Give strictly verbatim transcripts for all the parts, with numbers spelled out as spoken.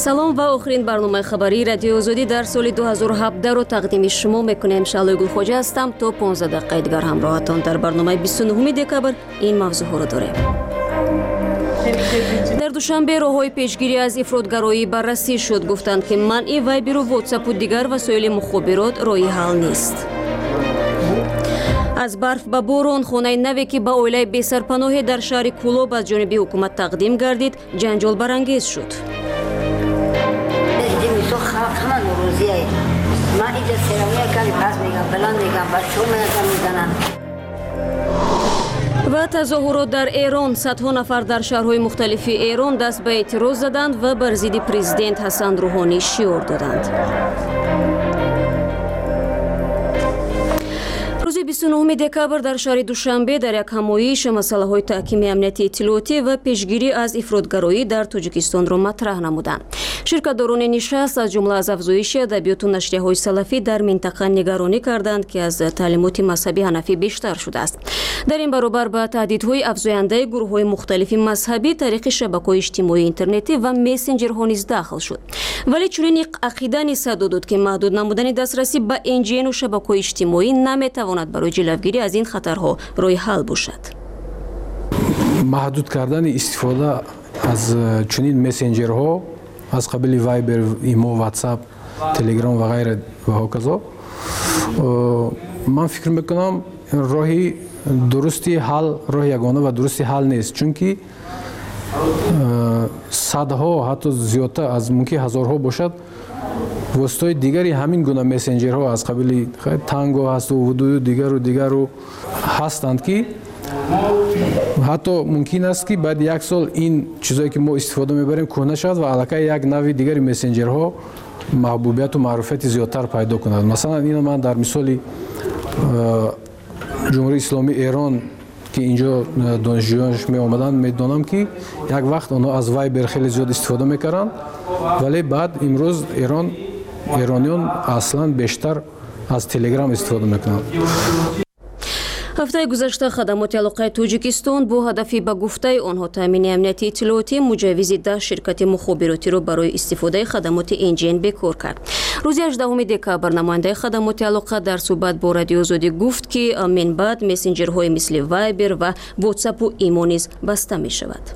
салом ва охирин барномаи хабарии радиои озодӣ дар соли ду ҳазору ҳабдаҳ-ро тақдими шумо мекунем. Шаълои Гулхоҷа ҳастам. То понздаҳ дақиқаи дигар ҳамроҳатон. дар барномаи бисту нӯҳуми декабр ин мавзӯъҳоро дорем. дар душанбе роҳҳои пешгирӣ аз ифротгароӣ баррасӣ шуд. гуфтанд ки манъи вайберу вотсапу дигар васоили мухобирот роҳи ҳал нест. аз барф ба борон хонаи наве ки ба оилаи бесарпаноҳе дар шаҳри Кӯлоб аз ҷониби ҳукумат тақдим гардид, ҷанҷолбарангез шуд. ва тазоҳурот дар Эрон. садҳо нафар дар шаҳрҳои мухталифи Эрон даст ба эътироз заданд ва бар зидди президент Ҳасан Рӯҳонӣ шиор доданд. рӯзи бисту нӯҳуми декабр дар шаҳри Душанбе дар як ҳамоиш масъалаҳои таҳкими амнияти иттилоотӣ ва пешгирӣ аз ифротгароӣ дар Тоҷикистонро матраҳ намуданд. ширкатдорони нишаст аз ҷумла аз афзоиши адабиёту нашрияҳои салафӣ дар минтақа нигаронӣ карданд ки аз таълимоти мазҳаби ҳанафӣ бештар шудааст. дар ин баробар ба таҳдидҳои афзояндаи гурӯҳҳои мухталифи мазҳабӣ тариқи шабакаҳои иҷтимоии интернетӣ ва мессенҷерҳо низ дахл шуд. вале чунин ақида низ садо дод ки маҳдуд намудани дастрасӣ ба эн ҷи эну шабакаҳои иҷтимоӣ наметавонад барои ҷилавгирӣ аз ин хатарҳо роҳи ҳал бошад. маҳдуд кардани истифода аз чунин мессенҷерҳо аз қабили вайбер, имо, ватсап, телеграм ва ғайра ва ҳоказо, ман фикр мекунам роҳи дурусти ҳал, роҳи ягона ва дурусти ҳал нест, чунки садҳо, ҳатто зиёдтар аз мумкин ҳазорҳо бошад воситаҳои дигари ҳамин гуна мессенҷерҳо аз қабили танго ҳасту вудую дигару дигару ҳастанд ки ҳатто мумкин аст ки баъди як сол ин чизое ки мо истифода мебарем кӯҳна шавад ва аллакай як нави дигари мессенҷерҳо маҳбубияту маъруфияти зиёдтар пайдо кунад. масалан ина ман дар мисоли ҷумҳурии исломии Эрон ки инҷо донишҷӯёнш меомаданд медонам ки як вақт онҳо аз вайбер хеле зиёд истифода мекарданд, вале баъд имрӯз Эрон эрониён аслан бештар аз телеграм истифода мекунанд. ҳафтаи гузашта хадамоти алоқаи Тоҷикистон бо ҳадафи ба гуфтаи онҳо таъмини амнияти иттилоотӣ муҷаввизи даҳ ширкати мухобиротиро барои истифодаи хадамоти эн ҷи эн бекор кард. рӯзи ҳаждаҳуми декабр намояндаи хадамоти алоқа дар суҳбат бо Радиои Озодӣ гуфт ки минбаъд мессенҷерҳои мисли вайбер ва вотсапу имо низ баста мешавад.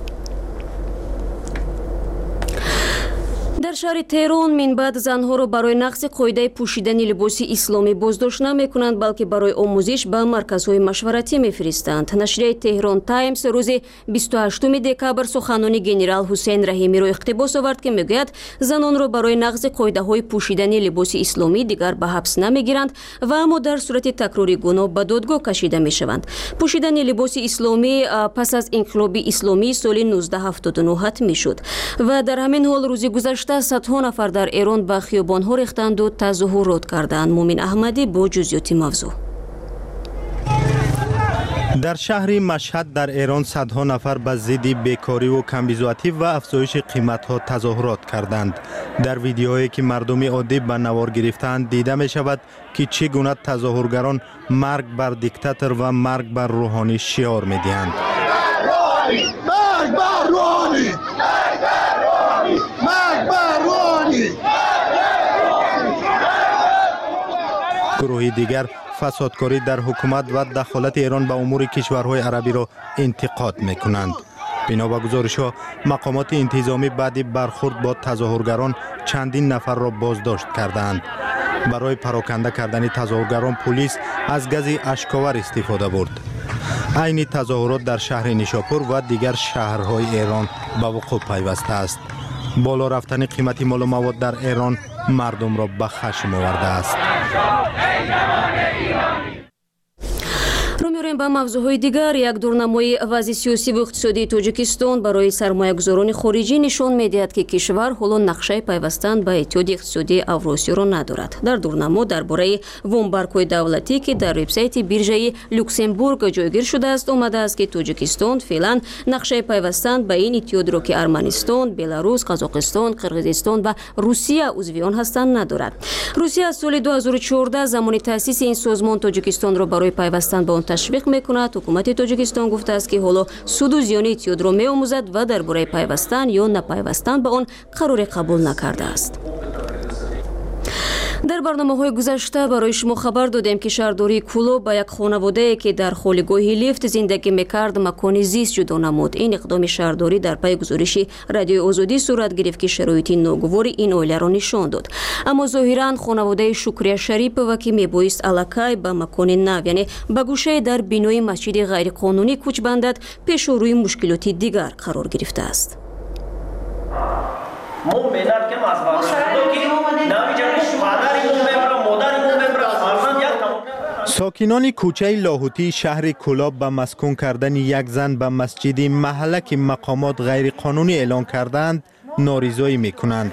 дар шаҳри Теҳрон минбаъд занҳоро барои нақзи қоидаи пӯшидани либоси исломӣ боздошт намекунанд, балки барои омӯзиш ба марказҳои машваратӣ мефиристанд. нашрияи Теҳрон Таймс рӯзи бисту ҳаштуми декабр суханони генерал Ҳусейн Раҳимиро иқтибос овард ки мегӯяд занонро барои нақзи қоидаҳои пӯшидани либоси исломӣ дигар ба ҳабс намегиранд ва аммо дар сурати такрори гуноҳ ба додгоҳ кашида мешаванд. пӯшидани либоси исломӣ пас аз инқилоби исломии соли нуздаҳ ҳафтоду нӯ ҳатмӣ шуд ва дар ҳамин ҳол рӯзи гузашта садҳо нафар дар Эрон ба хиёбонҳо рехтанду тазоҳурот карданд. Мумин Аҳмадӣ бо ҷузъиёти мавзӯъ. дар шаҳри Машҳад дар Эрон садҳо нафар ба зидди бекориву камбизоатӣ ва афзоиши қиматҳо тазоҳурот карданд. дар видеое ки мардуми оддӣ ба навор гирифтаанд дида мешавад ки чӣ гуна тазоҳургарон марг бар диктатор ва марг бар Рӯҳонӣ шиор медиҳанд. гурӯҳи дигар фасодкорӣ дар ҳукумат ва дахолати Эрон ба умури кишварҳои арабиро интиқод мекунанд. бино ба гузоришҳо мақомоти интизомӣ баъди бархурд бо тазоҳургарон чандин нафарро боздошт карданд. барои пароканда кардани тазоҳургарон пулис аз гази ашковар истифода бурд. айни тазоҳурот дар шаҳри Нишопур ва дигар шаҳрҳои Эрон ба вуқӯъ пайваста аст. боло рафтани қимати молу мавод дар Эрон мардумро ба хашм овардааст. рӯ ба мавзӯъҳои дигар. Як дурнамои вазъи сиёсӣ ва иқтисодии Тоҷикистон барои сармоягузорони хориҷӣ нишон медиҳад ки кишвар ҳоло нақшаи пайвастан ба иттиҳоди иқтисодии Авросиёро надорад. дар дурнамо дар бораи вомбаркҳои давлатӣ ки дар вебсайти биржаи Люксембург ҷойгир шудааст омадааст ки Тоҷикистон феълан нақшаи пайвастан ба ин иттиҳодро ки Арманистон, Беларус, Қазоқистон, Қирғизистон ва Русия узвиён ҳастанд надорад. Русия аз соли ду ҳазору чордаҳ замони таъсиси ин созмон Тоҷикистонро барои пайвастан ба он ташвиқ мекунад. ҳукумати тоҷикистон гуфтааст ки ҳоло суду зиёни эътиёдро меомӯзад ва дар бораи пайвастан ё напайвастан ба он қароре қабул накардааст. дар барномаҳои гузашта барои шумо хабар додем ки шаҳрдории Кӯлоб ба як хонаводае ки дар холигоҳи лифт зиндагӣ мекард макони зист ҷудо намуд. ин иқдоми шаҳрдорӣ дар пайи гузориши Радиои Озодӣ сурат гирифт ки шароити ногувори ин оиларо нишон дод. аммо зоҳиран хонаводаи Шукрия Шарипова ки мебоист аллакай ба макони нав, яъне ба гӯшае дар бинои масҷиди ғайриқонунӣ кӯч бандад, пешорӯи мушкилоти дигар қарор гирифтааст. ساکنان کوچه لاهوتی شهر کولاب با مسکون کردن یک زن به مسجد محله که مقامات غیر قانونی اعلان کردند ناریزایی میکنند.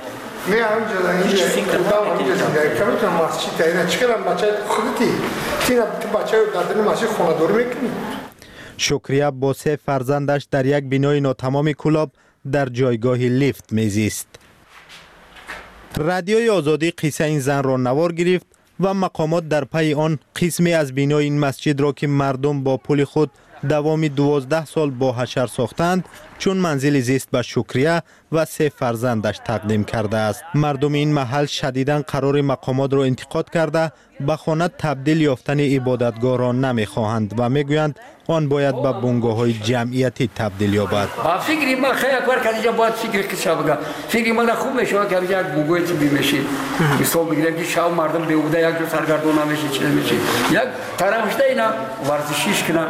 شکریه با سه فرزندش در یک بینای ناتمام کولاب در جایگاه لیفت میزیست. رادیوی آزادی قصه این زن را نوار گرفت و مقامات در پی آن قسمی از بینای این مسجد را که مردم با پول خود دوام دوازده سال با حشر ساختند چون منزل زیست به شکریه و سه فرزندش تقدیم کرده است. مردم این محل شدیداً قرار مقامات را انتقاد کرده به خانه تبدیل یافتن عبادتگاه را نمیخواهند و میگویند آن باید به بنگاه‌های جمعیتی تبدیل یابد. فکری ما خیلی کار کردیم باید فکر کشا بگم. فکری ما خوب میشه که یک بنگاهی چی میشه. مثال میگیرم که شاو مردم به بوده یک سرگردان نمیشه چیز میشه. یک طرفش اینا ورزشیش کنن.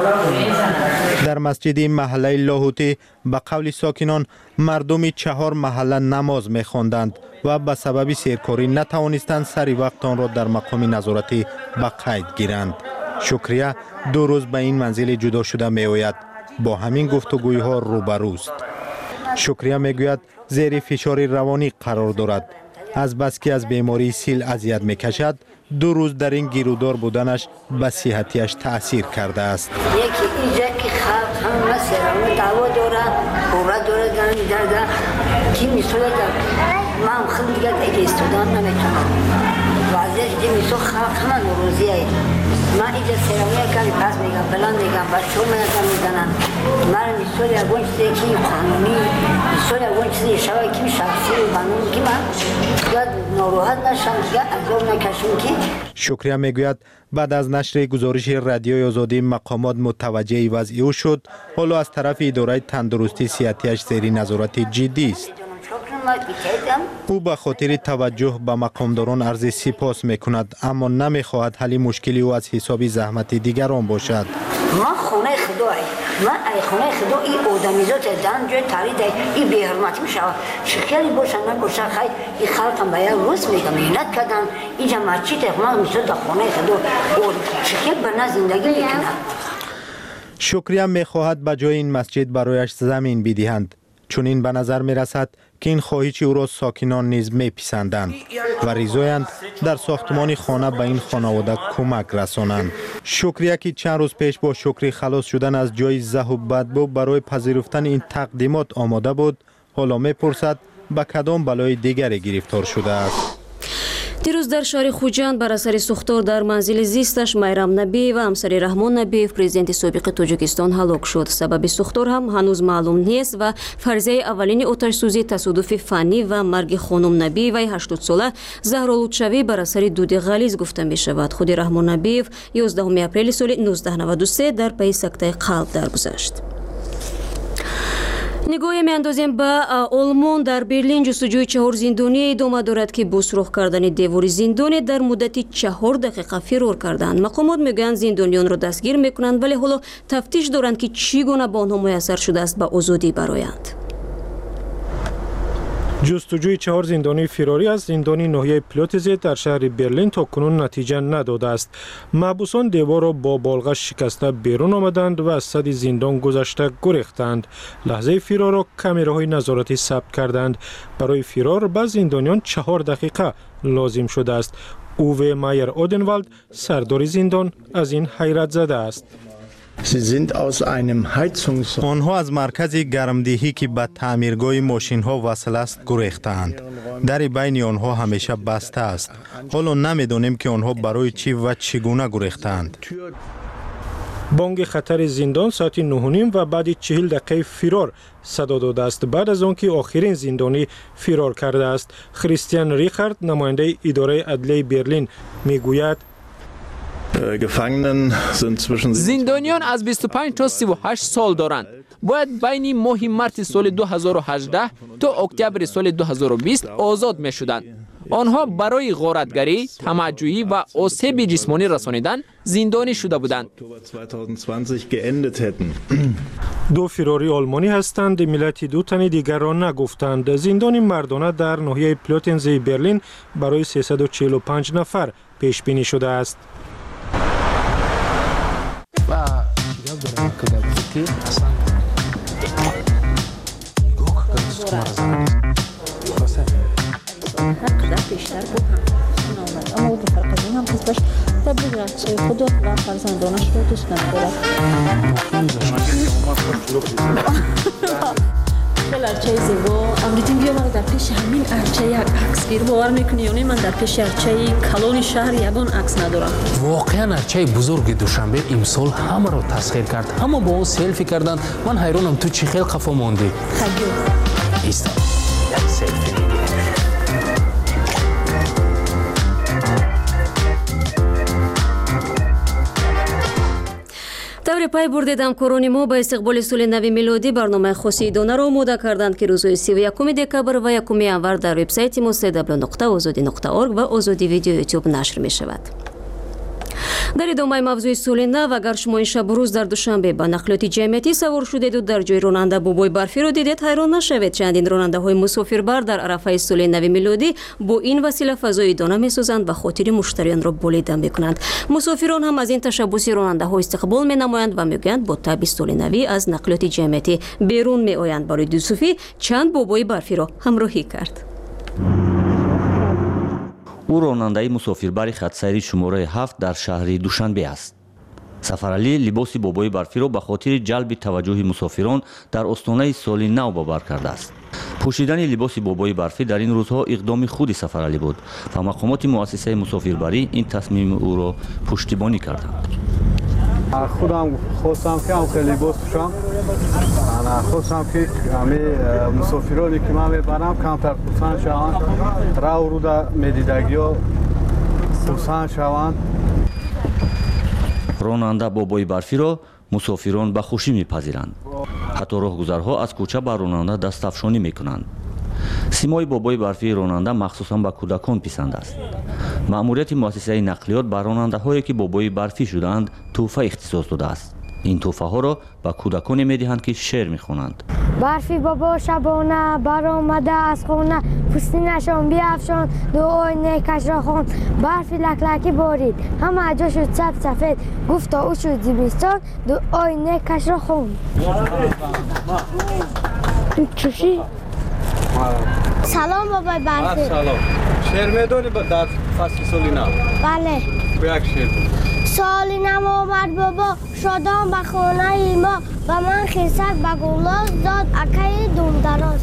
در مسجد محله لاهوتی به قول ساکنان مردم چهار محله نماز می‌خواندند و به سبب سیرکاری نتوانستند سری وقت آن را در مقام نظارتی به قید گیرند. شکریه دو روز به این منزل جدا شده می آید. با همین گفتگوی‌ها روبروست. شکریه میگوید زیر فشار روانی قرار دارد. از بس که از بیماری سیل اذیت میکشد دو روز در این گیرودار بودنش به صحتیش تأثیر کرده است. یکی اینجا که خلق هم مسئله دعوا داره بورا داره درده که مثلا من خیلی دیگه اگه استودان نمیتونم وضعش دی مثلا خلق همه نوروزیه من اینجا سرامیه کمی پس میگم بلند میگم بچه هم میگم میزنن من مثلا اگه اون چیزی که قانونی مثلا اگه اون چیزی شوی که شخصی و قانونی که من یاد ناراحت نشم دیگه عذاب نکشم که شکریه میگوید بعد از نشر گزارش رادیوی آزادی مقامات متوجه وضع او شد. حالا از طرف اداره تندرستی صحتیش زیر نظارت جدی است. او به خاطر توجه به مقامداران عرض سپاس میکند اما نمیخواهد حل مشکلی او از حساب زحمت دیگران باشد. من خونه خدای من ای خونه خدا این آدمیزات دن جای تاریده این بی‌حرمتی میشه شکلی باشن نباشه خیلی این خلقم باید روز میگم مهنت کردن اینجا مسجد من میشه در خونه خدا شکل برنا زندگی میکنه. شکریه میخواهد به جای این مسجد برایش زمین بدهند چون این به نظر میرسد که این خواهش او را ساکنان نیز میپسندند و رضایند در ساختمان خانه به این خانواده کمک رسانند. شکریه که چند روز پیش با شکری خلاص شدن از جای زهر و بدبو برای پذیرفتن این تقدیمات آماده بود حالا میپرسد به کدام بلای دیگری گرفتار شده است. دیروز در شهر خوجند بر اثر سوختار در منزل زیستش майрам نبی و همسر رحمان نبیев президенти собиқи тоҷикистон ҳалок шуд. сабаби сӯхтор ҳам ҳанӯз маълум нест ва фарзияи аввалини оташсӯзӣ тасодуфи фанӣ ва марги хонум набиеваи ҳаштодсола заҳролудшавӣ бар асари дуди ғализ гуфта мешавад. худи раҳмон набиев ёздаҳуми апрели соли нуздаҳ наваду се дар пайи сактаи қалб даргузашт. нигоҳе меандозем ба олмон. дар берлин ҷустуҷӯи чаҳор зиндоние идома дорад ки бо сурух кардани девори зиндоне дар муддати чаҳор дақиқа фирор карданд. мақомот мегӯянд зиндонионро дастгир мекунанд вале ҳоло тафтиш доранд ки чӣ гуна ба онҳо муяссар шудааст ба озодӣ бароянд. جستجوی چهار زندانی فراری از زندانی ناحیه پلوتزه در شهر برلین تا کنون نتیجه نداده است. محبوسان دیوار را با بالغ شکسته بیرون آمدند و از سد زندان گذشته گریختند. لحظه فرار را کامراهای نظارتی ثبت کردند. برای فرار به زندانیان چهار دقیقه لازم شده است. اووه مایر اودنوالد سردار زندان از این حیرت زده است. آنها از مرکز گرمدهی که به تعمیرگاه ماشین ها وصل است گریختند. در بین آنها همیشه بسته است. حالا نمیدانیم که آنها برای چی و چگونه گریختند. بانگ خطر زندان ساعت نه و نیم و بعد چهل دقیقه فرار صدا داده است. بعد از آنکه آخرین زندانی فرار کرده است. کریستیان ریخارد نماینده اداره عدلیه برلین میگوید زندانیان از بیست و پنج تا سی و هشت سال دارند. باید بین ماه مارس سال دو هزار و هجده تا اکتبر سال دو هزار و بیست آزاد می شدند. آنها برای غارتگری، طمع‌جویی و آسیب جسمانی رسانیدن زندانی شده بودند. دو فراری آلمانی هستند. ملت دو تن دیگر را نگفتند. زندان مردانه در ناحیه پلوتنز برلین برای سیصد و چهل و پنج نفر پیش بینی شده است. حق بیشتر بود هم نامد اما او به فرق از این هم هستش تبلیغ رقصه خود و فرزندانش رو دوست ندارد. خیلی ارچه زیبا امریتیم بیا من در پیش همین ارچه یک عکس گیر باور میکنی یا نه من در پیش ارچه کلون شهر یگان عکس ندارم. واقعا ارچه بزرگ دوشنبه امسال همه رو تسخیر کرد. همه با اون سلفی کردن. من حیرانم تو چی خیلی خفا موندی. خیلی ایستا یک سلفی میگیره. тавре пай бурдед ҳамкорони мо ба истиқболи соли нави милодӣ барномаи хоси идонаро омода карданд ки рӯзҳои сиву якуми декабр ва якуми январ дар вебсайти мо дабл ю дабл ю дабл ю нуқта озодӣ нуқта орг ва озодӣ видео ютуб нашр мешавад. дар идомаи мавзӯи соли нав агар шумо ин шабу рӯз дар душанбе ба нақлиёти ҷамъиятӣ савор шудеду дар ҷои ронанда бобои барфиро дидед, ҳайрон нашавед. чандин ронандаҳои мусофирбар дар арафаи соли нави милодӣ бо ин васила фазои идона месозанд ва хотири муштариёнро болида мекунанд. мусофирон ҳам аз ин ташаббуси ронандаҳо истиқбол менамоянд ва мегӯянд бо таби соли навӣ аз нақлиёти ҷамъиятӣ берун меоянд. барои дусуфӣ чанд бобои барфиро ҳамроҳӣ кард. او راننده مسافربر خط سیری شماره هفت در شهر دوشنبه است. سفرعلی لباس بابای برفی را به خاطر جلب توجه مسافران در آستانه سال نو به بر کرده است. پوشیدن لباس بابای برفی در این روزها اقدام خود سفرعلی بود و مقامات مؤسسه مسافربری این تصمیم او را پشتیبانی کردند. خودم خواستم که هم لباس پوشم. انا خواستم که همه مسافرانی که من میبرم کمتر خرسند شوند، راه و رود میدیدگی‌ها خرسند شوند. راننده بابای برفی را مسافران به خوشی میپذیرند. حتی راهگذرها از کوچه به راننده دستافشانی میکنند. سیمای بابای برفی راننده مخصوصا به کودکان پسند است. مأموریت مؤسسه نقلیات به راننده هایی که بابای برفی شدند تحفه اختصاص داده است. این تحفه ها را به کودکان میدهند که شعر میخوانند. برفی بابا شبانه برآمده از خانه، پوستینشان بیافشان دعای نیکش را خواند. برفی لکلکی بارید همه جا شد سبز سفید، گفتا او شد زمستان دعای نیکش را خواند. چوشی سلام بابای برفی. سلام. شعر میدونی در فصل سالی نو؟ بله. یک شعر بود. سالی نو آمد بابا شادان به خانه ما و من خیسک به گلاس داد اکای دوم دراز.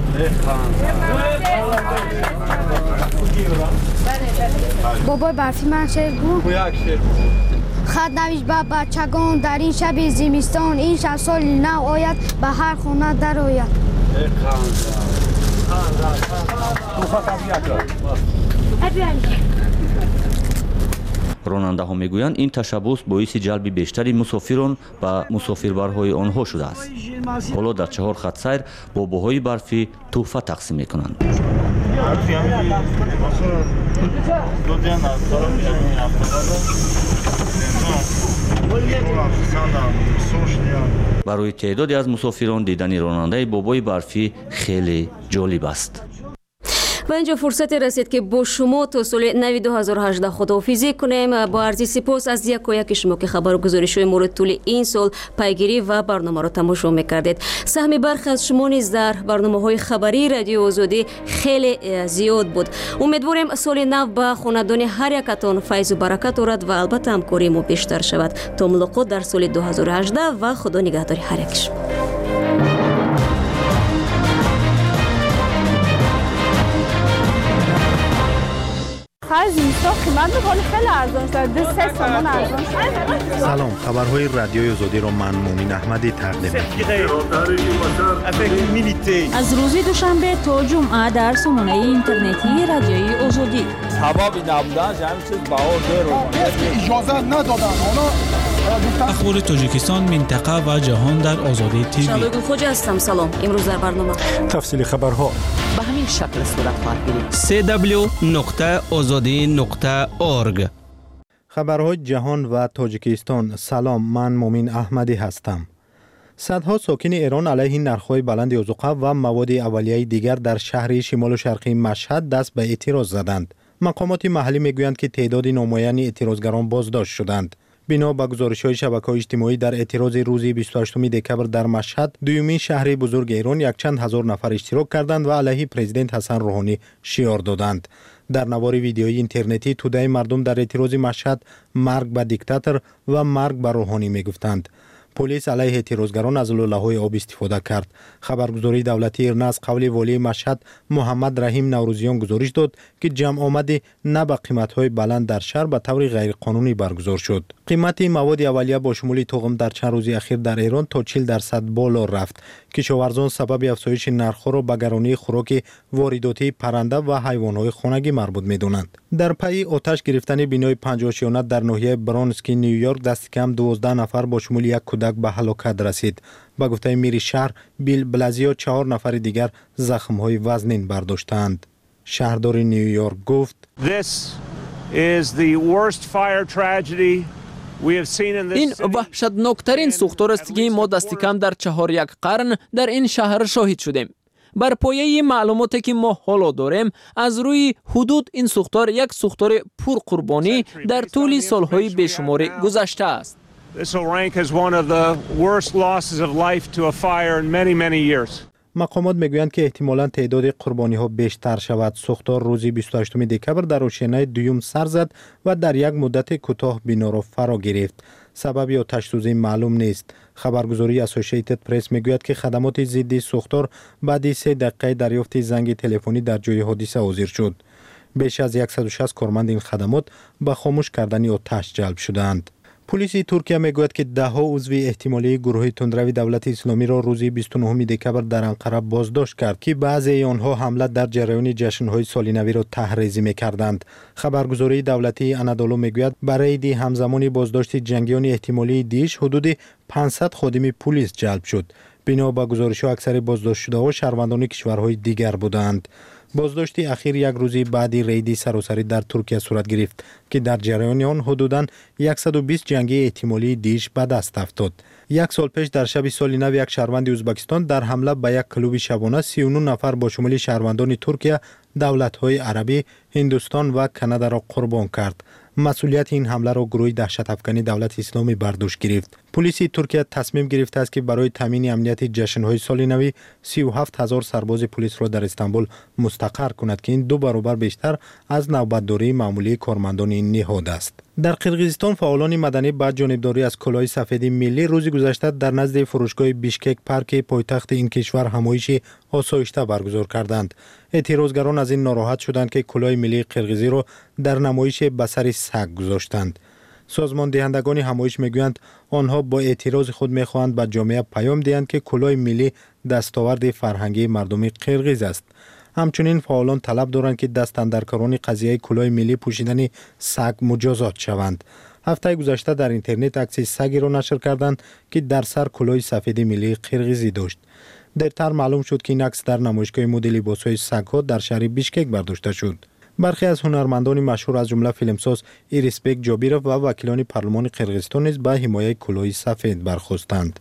بابای برفی من شعر بود. یک شعر بود. خط نویش به بچگان در این شب زمستان، این شب سال نو آید به هر خانه در آید. راننده ها میگویند این تشبوس باعث جلب بیشتری مسافران و مسافربرهای آنها شده است. حالا در چهار خط سیر باباهای برفی تحفه تقسیم میکنند. برای تعدادی از مسافران دیدن راننده بابای برفی خیلی جالب است. و اینجا فرصتی رسید که با شما تا سال نو دو هزار و هجده خداحافظی کنیم. با عرض سپاس از یک و یک شما که خبر و گزارش‌های مورد طول این سال پیگیری و برنامه را تماشا می‌کردید. سهم برخی از شما نیز در برنامه‌های خبری رادیو آزادی خیلی زیاد بود. امیدواریم سال نو با خاندان هر یکتان فیض و برکت آورد و البته همکاری ما بیشتر شود. تا ملاقات در سال دو هزار و هجده و خدا نگهدار هر یک شما. آخر زمستان قیمت میکنه خیلی ارزان شده، دو سه تومان ارزان شده. سلام، خبرهای رادیوی آزادی رو من مومین احمدی تقدیم می‌کنم. از روز دوشنبه تا جمعه در سامانه اینترنتی رادیوی آزادی. حبابی نبودن جمع چیز بهار داره. اجازه ندادن اونا. اخبار تاجیکستان، منطقه و جهان در آزادی تیوی. شادو خوجا هستم. سلام. امروز در برنامه تفصیل خبرها به همین شکل صورت خواهد گرفت. سی دبلیو نقطه آزادی نقطه اورگ. خبرهای جهان و تاجیکستان. سلام، من مومین احمدی هستم. صدها ساکن ایران علیه نرخ‌های بلند اوزقه و مواد اولیه دیگر در شهر شمال و شرقی مشهد دست به اعتراض زدند. مقامات محلی میگویند که تعداد نامعین اعتراضگران بازداشت شدند. بنا به گزارش‌های شبکه‌های اجتماعی در اعتراض روز بیست و هشتم دکبر در مشهد، دومین شهر بزرگ ایران، یک چند هزار نفر اشتراک کردند و علیه پرزیدنت حسن روحانی شعار دادند. در نوار ویدیویی اینترنتی توده مردم در اعتراض مشهد مرگ به دیکتاتور و مرگ به روحانی میگفتند. پلیس علیه اعتراضگران از لوله‌های آب استفاده کرد. خبرگزاری دولتی ایرنا از قول والی مشهد محمد رحیم نوروزیان گزارش داد که جمع آمدی نه به قیمت‌های بلند در شهر به طور غیرقانونی برگزار شد. قیمت مواد اولیه با شمول تخم در چند روز اخیر در ایران تا چهل درصد بالا رفت. کشاورزان سبب افزایش نرخ‌ها را به گرانی خوراک وارداتی پرنده و حیوانات خانگی مربوط می‌دانند. در پی آتش گرفتن بینای پنجاه شانه در ناحیه برانسکی نیویورک دست کم دوازده نفر با شمول یک کودک به هلاکت رسید. با گفته میر شهر بیل بلازیو چهار نفر دیگر زخم‌های وزنین برداشتند. شهردار نیویورک گفت: This is the worst fire tragedy این وحشتناکترین سوختار است که ما دست کم در چهار یک قرن در این شهر شاهد شدیم. بر پایه معلوماتی که ما حالا داریم، از روی حدود این سوختار یک سوختار پرقربانی در طول سالهای بیشمار گذشته است. مقامات میگویند که احتمالاً تعداد قربانی ها بیشتر شود. سوختار روزی بیست و هشتم دکبر در روشنای دوم سر زد و در یک مدت کوتاه بنا را فرا گرفت. سبب آتش سوزی معلوم نیست. خبرگزاری اسوسییتد پرس میگوید که خدمات ضد سوختار بعد از سه دقیقه دریافت زنگ تلفنی در جای حادثه حاضر شد. بیش از صد و شصت کارمند این خدمات به خاموش کردن آتش جلب شدند. پلیس ترکیه میگوید که ده ها عضو احتمالی گروه تندروی دولت اسلامی را روز بیست و نهم دکبر در انقره بازداشت کرد که بعضی آنها حمله در جریان جشن‌های سال نو را تحریض می‌کردند. خبرگزاری دولتی انادولو میگوید برای دی همزمان بازداشت جنگیان احتمالی دیش حدود پانصد خادم پلیس جلب شد. بنا به گزارش‌ها اکثر بازداشت شده‌ها شهروندان کشورهای دیگر بودند. بازداشت اخیر یک روزی بعدی ریدی سراسری در ترکیه صورت گرفت که در جریان آن حدوداً صد و بیست جنگی احتمالی دیش به دست افتاد. یک سال پیش در شب سال نو یک شهروند ازبکستان در حمله به یک کلوب شبانه سی و نه نفر با شمول شهروندان ترکیه، دولت‌های عربی، هندوستان و کانادا را قربان کرد. مسئولیت این حمله را گروه دهشت افکنی دولت اسلامی بر دوش گرفت. پلیس ترکیه تصمیم گرفته است که برای تامین امنیت جشن‌های سال نو سی و هفت هزار سرباز پلیس را در استانبول مستقر کند که این دو برابر بیشتر از نوبتداری معمولی کارمندان این نهاد است. در قرقیزستان فعالان مدنی با جانبداری از کلاه سفید ملی روز گذشته در نزد فروشگاه بیشکک پارک پایتخت این کشور همایش آسایشته برگزار کردند. اعتراضگران از این ناراحت شدند که کلاه ملی قرقیزی را در نمایش به سر سگ گذاشتند. سازمان دهندگان همایش میگویند آنها با اعتراض خود میخواهند به جامعه پیام دهند که کلاه ملی دستاورد فرهنگی مردم قرقیز است. همچنین فعالان طلب دارند که دست اندرکاران قضیه کلاه ملی پوشیدن سگ مجازات شوند. هفته گذشته در اینترنت عکس سگی را نشر کردند که در سر کلاه سفید ملی قرقیزی داشت. درتر معلوم شد که این عکس در نمایشگاه مد لباس‌های سگ‌ها در شهر بیشکک برداشته شد. برخی از هنرمندان مشهور از جمله فیلمساز ایریسبک جابیروف و وکیلان پارلمان قرقیزستان نیز به حمایت کلاه سفید برخاستند.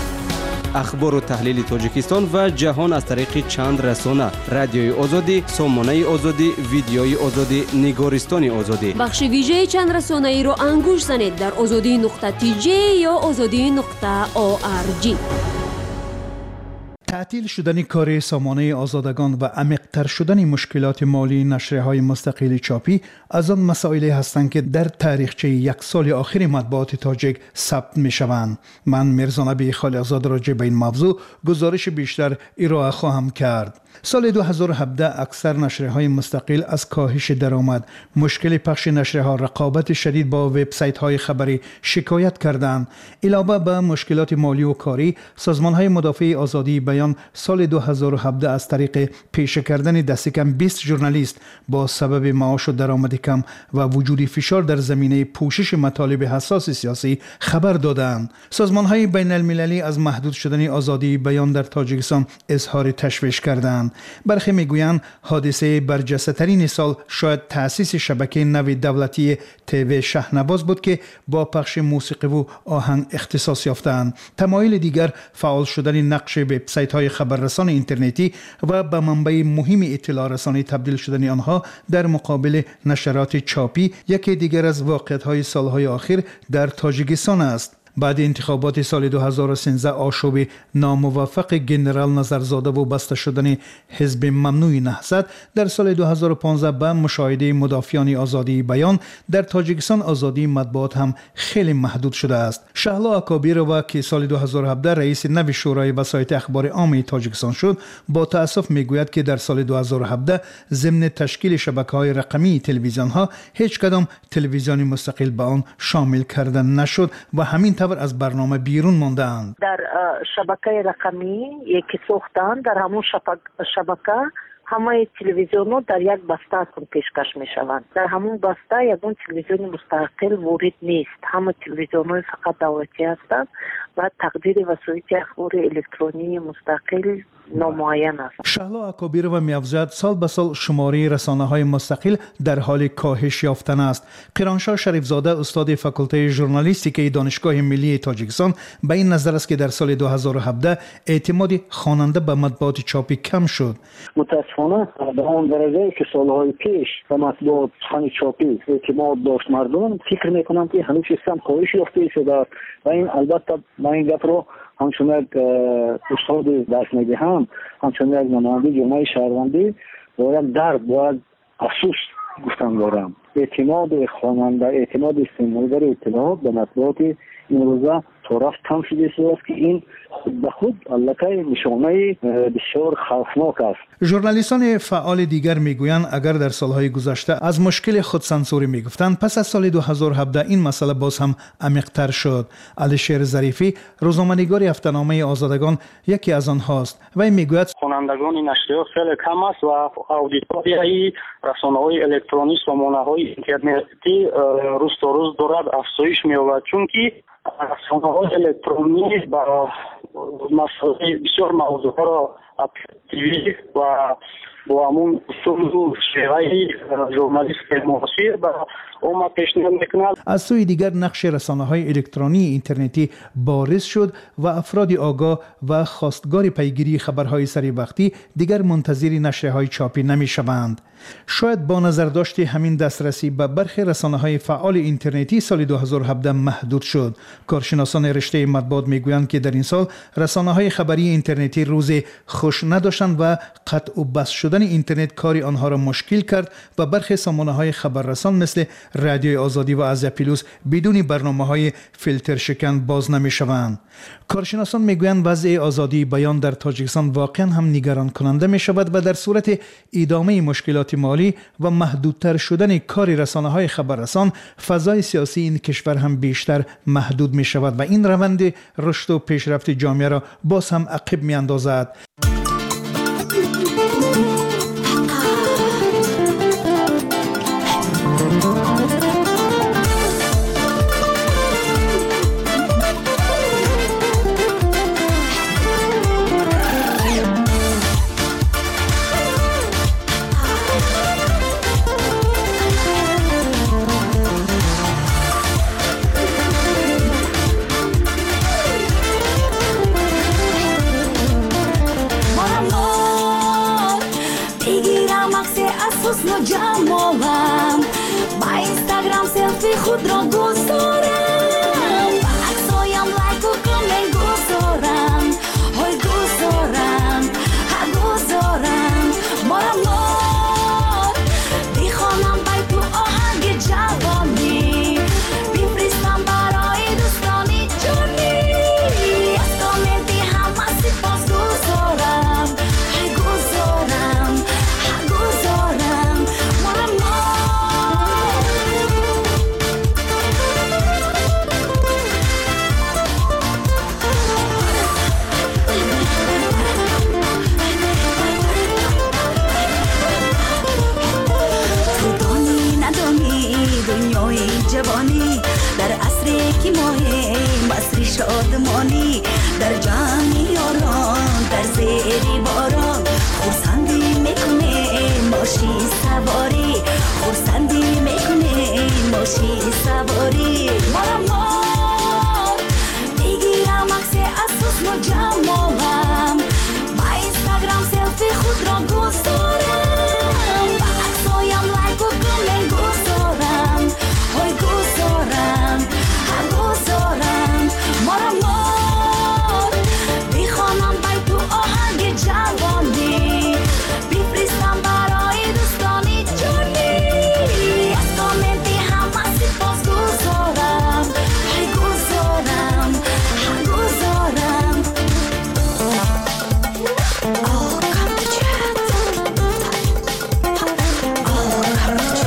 اخبار و تحلیل تاجیکستان و جهان از طریق چند رسانه: رادیوی آزادی، سامانه آزادی، ویدیوی آزادی، نگارستان آزادی. بخش ویژه چند رسانه ای را انگوش زنید در آزادی نقطه تی جی یا آزادی نقطه او آر جی. تعطیل شدن کار سامانه آزادگان و عمیق‌تر شدن مشکلات مالی نشریه‌های مستقل چاپی از آن مسائلی هستند که در تاریخچه یک سال آخر مطبوعات تاجیک ثبت می‌شوند. من میرزا نبی خالقزاده راجع به این موضوع گزارش بیشتر ارائه خواهم کرد. سال دو هزار و هفده اکثر نشریه‌های مستقل از کاهش درآمد، مشکل پخش نشریه‌ها، رقابت شدید با وبسایت‌های خبری شکایت کردند. علاوه بر مشکلات مالی و کاری، سازمان‌های مدافع آزادی بیان سال دو هزار و هفده از طریق پیشه کردن دست کم بیست ژورنالیست با سبب معاش و درآمد کم و وجود فشار در زمینه پوشش مطالب حساس سیاسی خبر دادند. سازمان‌های بین‌المللی از محدود شدن آزادی بیان در تاجیکستان اظهار تشویش کردند. برخی میگویند حادثه برجسته‌ترین سال شاید تأسیس شبکه نو دولتی تیوی شهنواز بود که با پخش موسیقی و آهنگ اختصاص یافتند. تمایل دیگر فعال شدن نقش وبسایت‌های خبررسان اینترنتی و به منبع مهم اطلاع رسانی تبدیل شدن آنها در مقابل نشرات چاپی یکی دیگر از واقعیت‌های سالهای اخیر در تاجیکستان است. بعد انتخابات سال دو هزار و سیزده آشوب ناموفق گنرال نظرزاده و بسته شدن حزب ممنوع نهضت، در سال دو هزار و پانزده به مشاهده مدافعان آزادی بیان در تاجیکستان آزادی مطبوعات هم خیلی محدود شده است. شهلا اکابیروا که سال دو هزار و هفده رئیس نو شورای وسایط اخبار عام تاجیکستان شد، با تأسف میگوید که در سال دو هزار و هفده ضمن تشکیل شبکه‌های رقمی تلویزیون‌ها هیچ کدام تلویزیون مستقل به آن شامل کرده نشد و همین از برنامه بیرون ماندند. در شبکه رقمی یکی ساختند، در همون شبکه همه تلویزیون‌ها در یک بسته پیشکش می‌شوند. در همون بسته یکون تلویزیون مستقل وارد نیست. همه تلویزیون‌ها فقط دولتی هستند و تقدیر وسایط اخبار الکترونی مستقل نامعین است. شهلا اکابیروا می‌افزاید سال به سال شماره رسانه‌های مستقل در حال کاهش یافتن است. قیرانشاه شریفزاده استاد فاکولته ژورنالیستیک دانشگاه ملی تاجیکستان به این نظر است که در سال دو هزار و هفده اعتماد خواننده به مطبوعات چاپی کم شد. متاسفانه به آن درجه که سالهای پیش به مطبوعات سخن چاپی اعتماد داشت مردم، فکر می‌کنم که هنوز سیستم کاهش یافته شده و این البته من این گپ رو همچون یک استاد درس میدهم، همچون یک نماینده جامعه شهروندی با یک درد باید افسوس گفتن دارم. اعتماد خواننده، اعتماد استعمالگر اطلاعات به مطبوعات این روزا طرف کم شده است که این خود به خود البته نشانه بسیار خوفناک است. ژورنالیستان فعال دیگر میگویند اگر در سالهای گذشته از مشکل خودسانسوری میگفتند، پس از سال دو هزار و هفده این مسئله باز هم عمیق‌تر شد. علیشیر ظریفی، روزنامه‌نگار هفته‌نامه آزادگان، یکی از آنهاست و این میگوید خوانندگان نشریات خیلی کم است و اودیتوریای رسانه‌های الکترونیک و منابع اینترنتی روز تا روز دارد افزایش می‌یابد، چون که رسانه‌های الکترونیک با مسائل بسیار موضوعها را اپلیکتیوی و با همون اصول و شیوه ژورنالیست معاصر با اوما پیشنهاد میکنند. از سوی دیگر نقش رسانه‌های الکترونی اینترنتی بارز شد و افراد آگاه و خواستگار پیگیری خبرهای سری وقتی دیگر منتظر نشریه‌های چاپی نمی‌شوند. شاید با نظر داشت همین دسترسی به برخی رسانه‌های فعال اینترنتی سال دو هزار و هفده محدود شد. کارشناسان رشته مطبوعات میگویند که در این سال رسانه‌های خبری اینترنتی روز خوش نداشتند و قطع و بس شدن اینترنت کاری آنها را مشکل کرد و برخی سامانه‌های خبررسان مثل رادیوی آزادی و ازپیلوس بدون برنامه‌های فیلتر شکن باز نمی‌شوند. کارشناسان میگویند وضع آزادی بیان در تاجیکستان واقعا هم نگران کننده می شود و در صورت ادامه مشکلات مالی و محدودتر شدن کار رسانه‌های خبررسان، فضای سیاسی این کشور هم بیشتر محدود می شود و این روند رشد و پیشرفت جامعه را باز هم عقب می اندازد. که ماهیم بسری شادمانی در جمع یاران در زیر باران خورسندی میکنیم باشی سواری خورسندی میکنیم باشی سواری مارم مار میگیرم عکس اساس و جمالم با اینستاگرام سلفی خود را گذارم با عکسایم لایک و کامنت گذارم های گذارم ها گذارم مارم مار میخوانم بای تو آهنگ جوانی بفرستم برای دوستانی جانی از کامنتی همه سپاس گذارم های گذارم ها گذارم Oh, come to chat. Oh, come to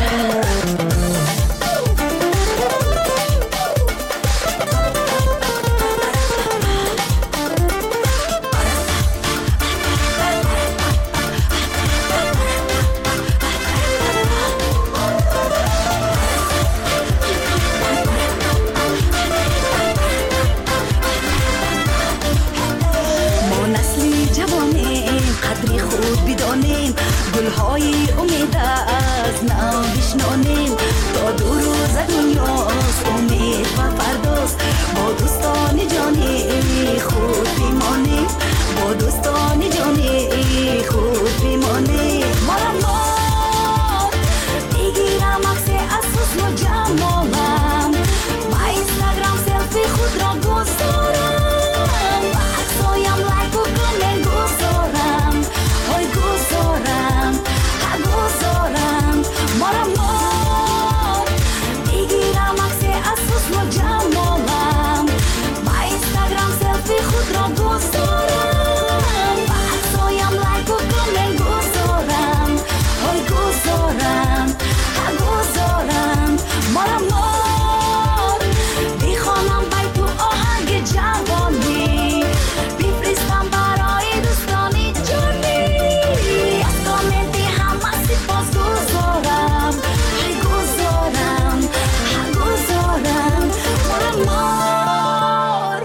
ما نسلی جوانیم قدری خود بدانیم گلهای امید از نو بشنانیم تا دو روز دنیاست امید و فرداست با دوستان جانی خود بمانیم با دوستان جانی خود بمانیم مارم مار میگیرم عکس اساس و جمالم با اینستاگرام سلفی خود را گذارم با عکسایم لایک و کامنت گذارم های گذارم ها گذارم مارم مار میگیرم عکس اساس و جمالم با اینستاگرام سلفی خود را گذارم با عکسایم لایک و کامنت گذارم های گذارم ها گذارم مارم مار میخوانم بای تو آهنگ جوانی بفرستم برای دوستانی جانی از کامنتی همه سپاس گذارم های گذارم ها گذارم مارم مار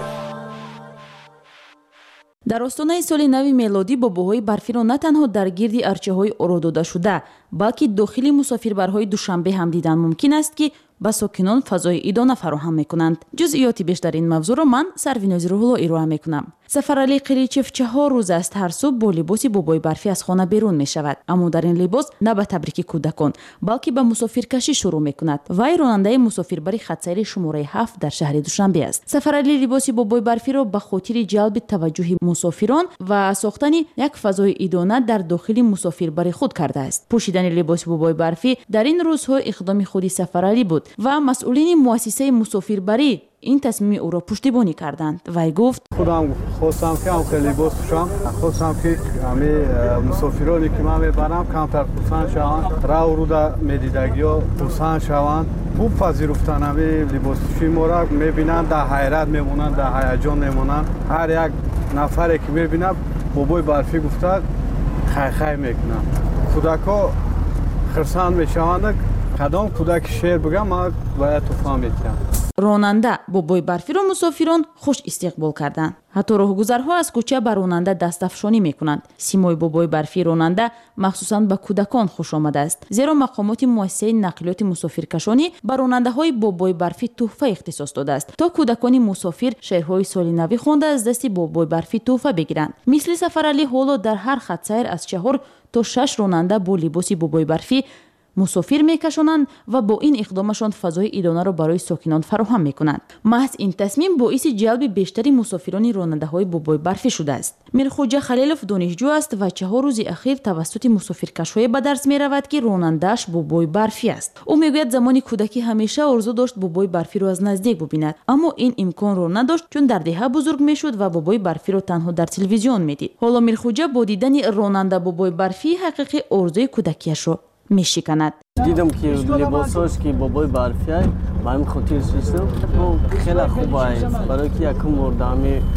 дар остонаи соли нави мелодӣ бобоҳои барфиро на танҳо дар гирди арчаҳои орододашуда балки дохили мусофирбарҳои душанбе ҳам дидан мумкин аст ки ба сокинон фазои идона фароҳам мекунанд. ҷузъиёти бештар ин мавзӯъро ман Сарвинози Рӯҳулло ироа мекунам. Сафаралӣ Қиличев чаҳор рӯз аст ҳар субҳ бо либоси бобои барфӣ аз хона берун мешавад, аммо дар ин либос на ба табрики кӯдакон, балки ба мусофиркашӣ шурӯъ мекунад. Вай ронандаи мусофирбари хатсайри шумораи ҳафт дар шаҳри Душанбе аст. Сафаралӣ либоси бобои барфиро ба хотири ҷалби таваҷҷӯҳи мусофирон ва сохтани як фазои идона дар дохили мусофирбари худ кардааст. Пӯшидани либоси бобои барфӣ дар ин рӯзҳо иқдоми худи Сафаралӣ буд ва масъулини муассисаи мусофирбарӣ این تصمیم او را پشتیبانی کردند. وی گفت خودم خواستم که هم لباس پوشم، خواستم که همه مسافرانی که من میبرم کمتر پوشان شوند، راه و رودا میدیدگی‌ها پوشان شوند. خوب پذیرفتن همه لباس پوشی ما را میبینند، در حیرت میمونند، در هیجان میمونند. هر یک نفری که میبینند بابای برفی گفته خی خی میکنند. کودک‌ها خرسند میشوند. کدام کودک شعر بگم من باید توفان میکنم. ронанда бобои барфиро мусофирон хуш истиқбол карданд. ҳатто роҳгузарҳо аз кӯча ба ронанда дастафшонӣ мекунанд. симои бобои барфии ронанда махсусан ба кӯдакон хушомад аст, зеро мақомоти муассисаи нақлиёти мусофиркашонӣ ба ронандаҳои бобои барфӣ тӯҳфа ихтисос додааст, то кӯдакони мусофир шеърҳои соли навӣ хонда аз дасти бобои барфӣ тӯҳфа бигиранд. мисли Сафаралӣ ҳоло дар ҳар хатсайр аз чаҳор то шаш ронанда бо либоси бобои барфӣ мусофир мекашонанд ва бо ин иқдомашон фазои идонаро барои сокинон фароҳам мекунанд. маҳз ин тасмим боиси ҷалби бештари мусофирони ронандаҳои бобои барфӣ шудааст. Мирхоҷа Халилов донишҷӯ аст ва чаҳор рӯзи ахир тавассути мусофиркашҳое ба дарс меравад ки ронандааш бобои барфӣ аст. ӯ мегӯяд замони кӯдакӣ ҳамеша орзу дошт бобои барфиро аз наздик бубинад, аммо ин имконро надошт, чун дар деҳа бузург мешуд ва бобои барфиро танҳо дар телевизион медид. ҳоло Мирхоҷа бо дидани ронанда бобои барфии ҳақиқӣ орзуи кӯдакиашро мешиканад. دیدم که لباساش که بابای برفی های با این خاطر شدم خیلی خوب است برای که یکم مردمی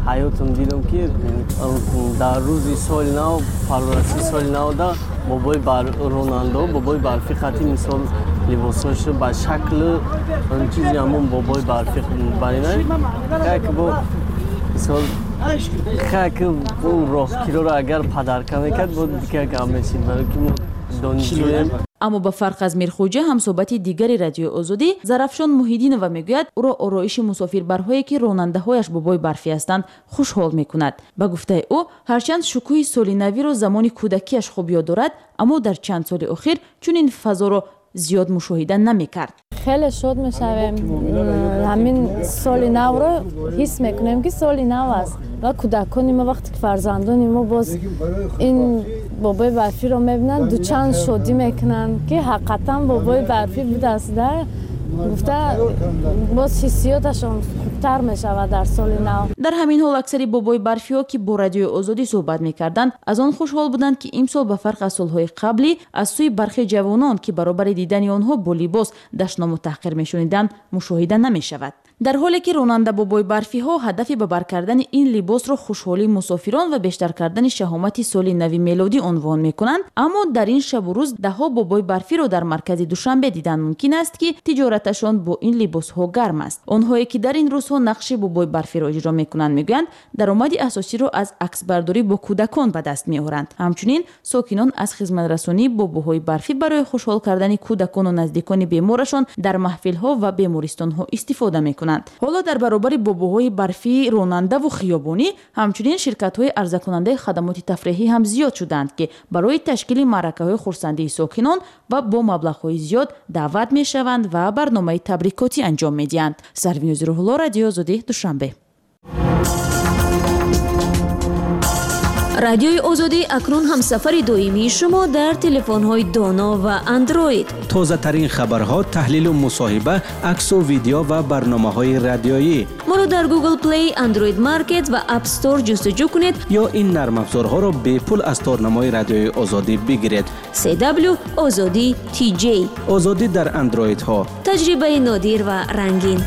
ҳаётам дидам ки дар рӯзи соли нав фарварасии соли навда бобои ронандо бобои барфӣ хати мисол либосош ба шакли чизи ҳамон бобои барфӣ баринай як бо мисол як он роҳкироро агар падарка мекард бо дика гам месид балки мо донишҷӯем. аммо ба фарқ аз Мирхоҷа ҳамсоҳбати дигари Радиои Озодӣ Зарафшон Муҳиддинова мегӯяд уро ороиши мусофирбарҳое ки ронандаҳояш бобои барфӣ ҳастанд хушҳол мекунад. Ба гуфтаи ӯ ҳарчанд шукӯҳи соли навиро замони кӯдакиаш хуб ёд дорад, аммо дар чанд соли охир чунин фазоро зиёд мушоҳида намекард. خیلی شاد میشویم همین سال نو رو حس میکنیم که سال نو است و کودکان ما وقتی که فرزندان ما باز این بابای برفی رو میبینن دو چند شادی میکنن که حقیقتا بابای برفی بوده است در گفته باز حسیاتشون خوبتر میشود در سال نو. در همین حال اکثری بابای برفی‌ها که با رادیوی آزادی صحبت میکردند از آن خوشحال بودند که امسال به فرق از سالهای قبلی از سوی برخی جوانان که برابر دیدن آنها با لباس دشنام و تحقیر میشنیدند مشاهده نمیشود. در حالی که راننده بابای برفی ها هدف به بر کردن این لباس را خوشحالی مسافران و بیشتر کردن شهامت سال نو میلادی عنوان میکنند، اما در این شب و روز ده ها بابای برفی را در مرکز دوشنبه دیدن ممکن است که تجارتشان با این لباس ها گرم است. آنهایی که در این روزها نقش بابای برفی را اجرا میکنند میگویند درآمد اساسی را از عکس برداری با کودکان به دست میآورند. همچنین ساکنان از خدمت رسانی باباهای برفی برای خوشحال کردن کودکان و نزدیکان بیمارشان در محفل ها و بیمارستان ها استفاده میکنند. حالا در برابر باباهای برفی راننده و خیابانی همچنین شرکت‌های عرضه کننده خدمات تفریحی هم زیاد شدند که برای تشکیل معرکه‌های خرسندی ساکنان و با مبلغ‌های زیاد دعوت می‌شوند و برنامه تبریکاتی انجام می‌دهند. سروینوز روح‌الله، رادیو آزادی، دوشنبه. رادیوی آزادی اکنون همسفر دائمی شما در تلفن‌های دانا و اندروید. تازه ترین خبرها، تحلیل و مصاحبه، عکس و ویدیو و برنامه‌های رادیویی. ما را در گوگل پلی، اندروید مارکت و اپ استور جستجو کنید یا این نرم افزارها را به پول از تارنمای رادیوی آزادی بگیرید. سی دبلیو آزادی تی جی. آزادی در اندروید ها. تجربه نادر و رنگین.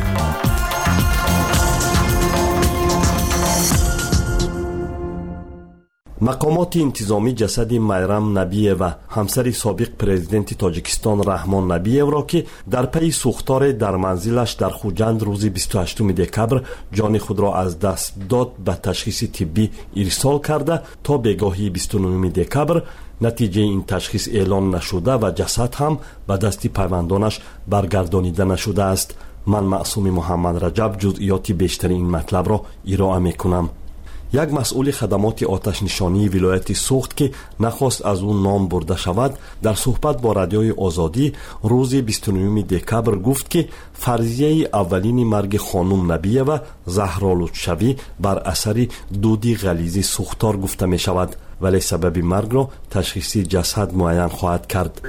مقامات انتظامی جسد میرم نبیه و همسر سابق پرزیدنت تاجیکستان رحمان نبیه را که در پی سوختار در منزلش در خوجند روز بیست و هشتم دکبر جان خود را از دست داد به تشخیص طبی ارسال کرده تا بگاهی بیست و نهم دکبر نتیجه این تشخیص اعلان نشده و جسد هم به دست پیوندانش برگردانیده نشده است. من معصوم محمد رجب جزئیات بیشتر این مطلب را ارائه میکنم. یک مسئول خدمات آتش نشانی ولایت سوخت که نخواست از اون نام برده شود در صحبت با رادیوی آزادی روز بیست و نهم دکبر گفت که فرضیه اولین مرگ خانم نبیه و زهرا لطفشوی بر اثر دودی غلیظ سوختار گفته می شود، ولی سبب مرگ را تشخیص جسد معین خواهد کرد.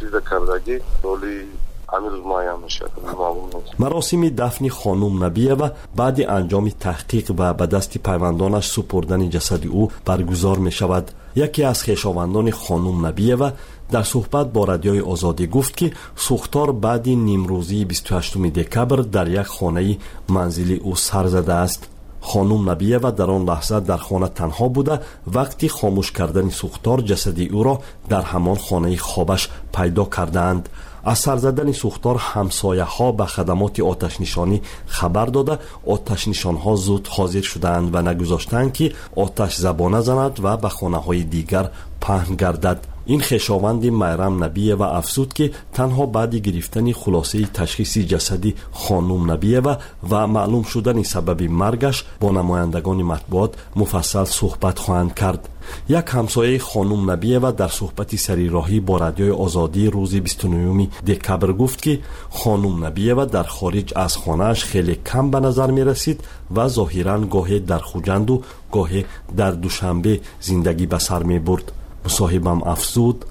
مراسم دفن خانم نبیه و بعد انجام تحقیق و به دست پیوندانش سپردن جسد او برگزار می شود. یکی از خویشاوندان خانم نبیه و در صحبت با رادیوی آزادی گفت که سوختار بعد نیمروزی بیست و هشتم دکبر در یک خانه منزلی او سر زده است. خانم نبیه و در آن لحظه در خانه تنها بوده وقتی خاموش کردن سوختار جسد او را در همان خانه خوابش پیدا کردند. از سر زدن سوختار همسایه ها به خدمات آتش نشانی خبر داده آتش نشان ها زود حاضر شدند و نگذاشتند که آتش زبانه زند و به خانه های دیگر پهن گردد. این خویشاوند میرم نبیه و افزود که تنها بعد گرفتن خلاصه تشخیص جسدی خانم نبیه و و معلوم شدن سبب مرگش با نمایندگان مطبوعات مفصل صحبت خواهند کرد. یک همسایه خانم نبیه و در صحبتی سری راهی با رادیوی آزادی روز بیست و نهم دکبر گفت که خانم نبیه و در خارج از خانهش خیلی کم به نظر می رسید و ظاهراً گاهی در خوجند و گاهی در دوشنبه زندگی به سر می برد. مصاحبم افزود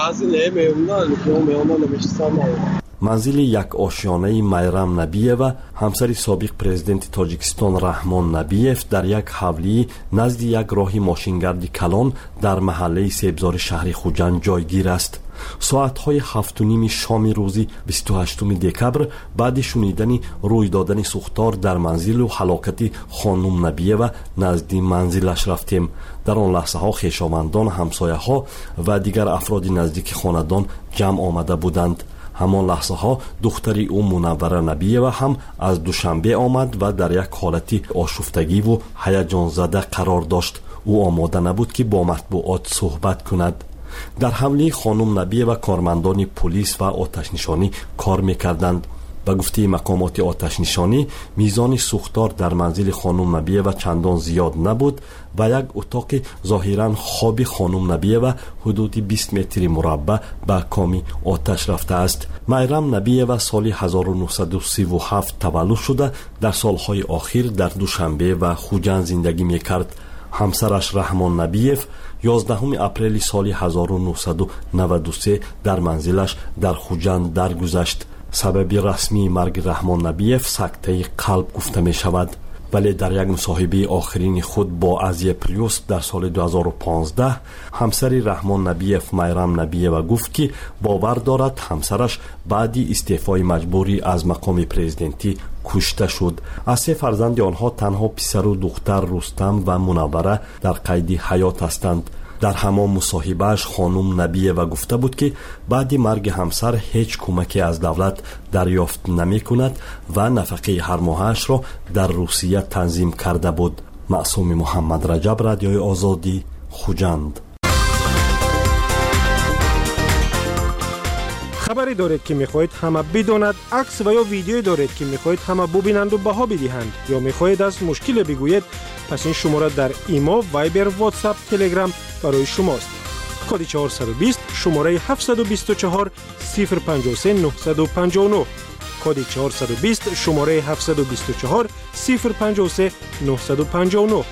منزل یک آشیانه میرم نبیه و همسر سابق پرزیدنت تاجیکستان رحمان نبیف در یک حولی نزد یک راه ماشینگرد کلان در محله سبزار شهر خوجند جایگیر است. ساعتهای هفت و نیم شام روزی بیست و هشتم دکبر بعد شنیدن روی دادن سوختار در منزل و هلاکت خانم نبیه نزد منزلش رفتیم. در آن لحظه ها خویشاوندان، همسایه ها و دیگر افراد نزدیک خاندان جمع آمده بودند. همان لحظه ها دختری او منوره نبیه و هم از دوشنبه آمد و در یک حالت آشفتگی و هیجان زده قرار داشت. او آماده نبود که با مطبوعات صحبت کند. در حمله خانم نبیه و کارمندان پلیس و آتش نشانی کار میکردند. به گفته مقامات آتش نشانی میزان سوختار در منزل خانم نبیه و چندان زیاد نبود و یک اتاق ظاهرا خواب خانم نبیه و حدود بیست متر مربع به کامی آتش رفته است. میرم نبیه و سال هزار و نهصد و سی و هفت تولد شده در سالهای آخر در دوشنبه و خوجند زندگی میکرد. همسرش رحمان نبیف یازدهم اپریل سال هزار و نهصد و نود و سه در منزلش در خوجند درگذشت. سبب رسمی مرگ رحمان نبیف سکته قلب گفته می شود، ولی در یک مصاحبه آخرین خود با ازیا پلیوس در سال دو هزار و پانزده همسر رحمان نبیف میرم نبیه و گفت که باور دارد همسرش بعدی استعفای مجبوری از مقام پرزیدنتی کشته شد. از سه فرزند آنها تنها پسر و دختر رستم و منوره در قید حیات هستند. در همان مصاحبهش خانم نبیه و گفته بود که بعد مرگ همسر هیچ کمکی از دولت دریافت نمی کند و نفقه هر ماهش را در روسیه تنظیم کرده بود. معصوم محمد رجب، رادیوی آزادی، خوجند. خبری دارید که میخواهید همه بداند، عکس و یا ویدیویی دارید که میخواهید همه ببینند و بها بدهند، یا میخواهید از مشکل بگویید، پس این شماره در ایما، وایبر، واتساپ، تلگرام برای شماست. کد چهارصد و بیست شماره هفتصد و بیست و چهار صفر پنجاه و سه نهصد و پنجاه و نه. کد چهارصد و بیست شماره هفتصد و بیست و چهار صفر پنجاه و سه نهصد و پنجاه و نه.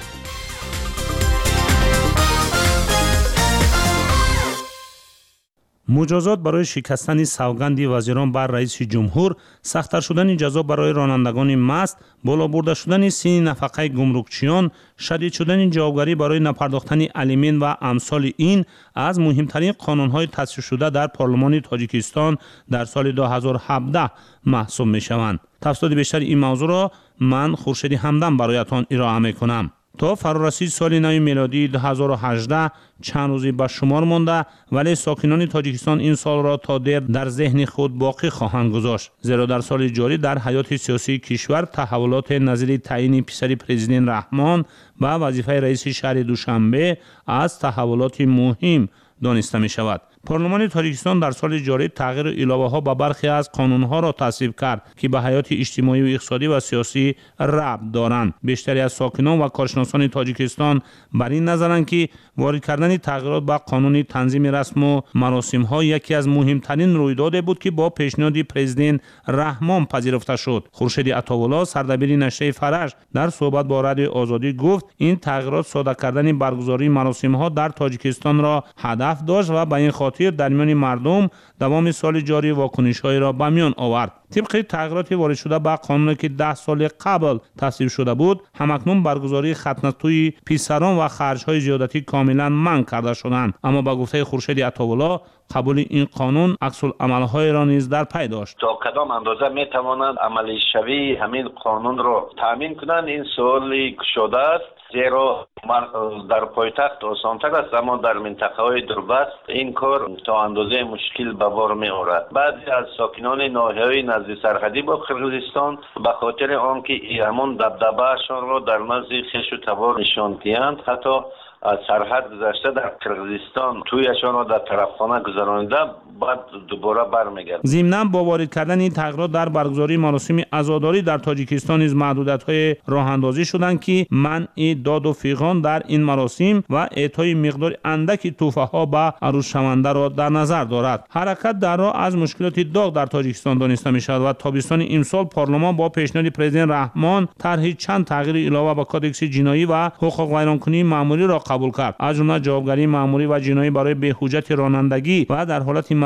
مجازات برای شکستن سوگند وزیران بر رئیس جمهور، سخت‌تر شدن جزا برای رانندگان مست، بالا برده شدن سین نفقه گمرکچیان، شدید شدن جوابگری برای نپرداختن الیمن و امثال این از مهمترین قانون‌های تصویب شده در پارلمان تاجیکستان در سال دو هزار و هفده محسوب می‌شوند. تفصیلات بیشتر این موضوع را من خورشید همدم برایتان ارائه می‌کنم. تا فرارسید سال نو میلادی دو هزار و هجده چند روزی به شمار مانده، ولی ساکنان تاجیکستان این سال را تا دیر در ذهن خود باقی خواهند گذاشت، زیرا در سال جاری در حیات سیاسی کشور تحولات نظیر تعیین پسر پرزیدنت رحمان و وظیفه رئیس شهر دوشنبه از تحولات مهم دانسته می شود. پارلمان تاجیکستان در سال جاری تغییر و علاوه ها به برخی از قانون ها را تصویب کرد که به حیات اجتماعی و اقتصادی و سیاسی ربط دارند. بیشتری از ساکنان و کارشناسان تاجیکستان بر این نظرند که وارد کردن تغییرات به قانون تنظیم رسم و مراسم ها یکی از مهمترین رویداد بود که با پیشنهاد پرزیدنت رحمان پذیرفته شد. خورشید عطاولا، سردبیر نشریه فرج، در صحبت با رادیو آزادی گفت این تغییرات ساده کردن برگزاری مراسم ها در تاجیکستان را هدف داشت و به این خاطر در میان مردم دوام سال جاری واکنش‌های را به میان آورد. طبق تغییرات وارد شده به قانون که ده سال قبل تصویب شده بود، همکنون برگزاری ختنه‌توی پسران و خرج‌های زیادتی کاملا منع کرده شدند. اما با گفته خورشید عطاولا قبول این قانون عکس‌العمل‌های را نیز در پی داشت. تا کدام اندازه می‌توانند عملی شوی همین قانون را تامین کنند این سوالی گشوده است، زیرا در پایتخت آسان‌تر است اما در منطقه‌های دوربست این کار تا اندازه مشکل به بار می‌آورد. بعضی از ساکنان ناحیه‌های نزدیک سرحدی با قرغیزستان به خاطر آنکه همون دبدبه‌شان را در نزد خویش و تبار نشان دهند، حتی از سرحد گذشته در قرغیزستان تویشان را در طرفخانه گذرانیده بعد دوباره برمیگرد. ضمناً با وارد کردن این تغییرات در برگزاری مراسم عزاداری در تاجیکستان نیز محدودیت‌های راه اندازی شدند که منع داد و فیغان در این مراسم و اعطای مقدار اندکی تحفه‌ها به عروس شونده را در نظر دارد. حرکت در راه از مشکلات داغ در تاجیکستان دانسته می‌شود و تابستان امسال پارلمان با پیشنهاد پرزیدنت رحمان طرح چند تغییر علاوه به کدکس جنایی و حقوق ویرانکنی معمولی را قبول کرد، از جمله جوابگری معمولی و جنایی برای بی‌حجت رانندگی و در حالت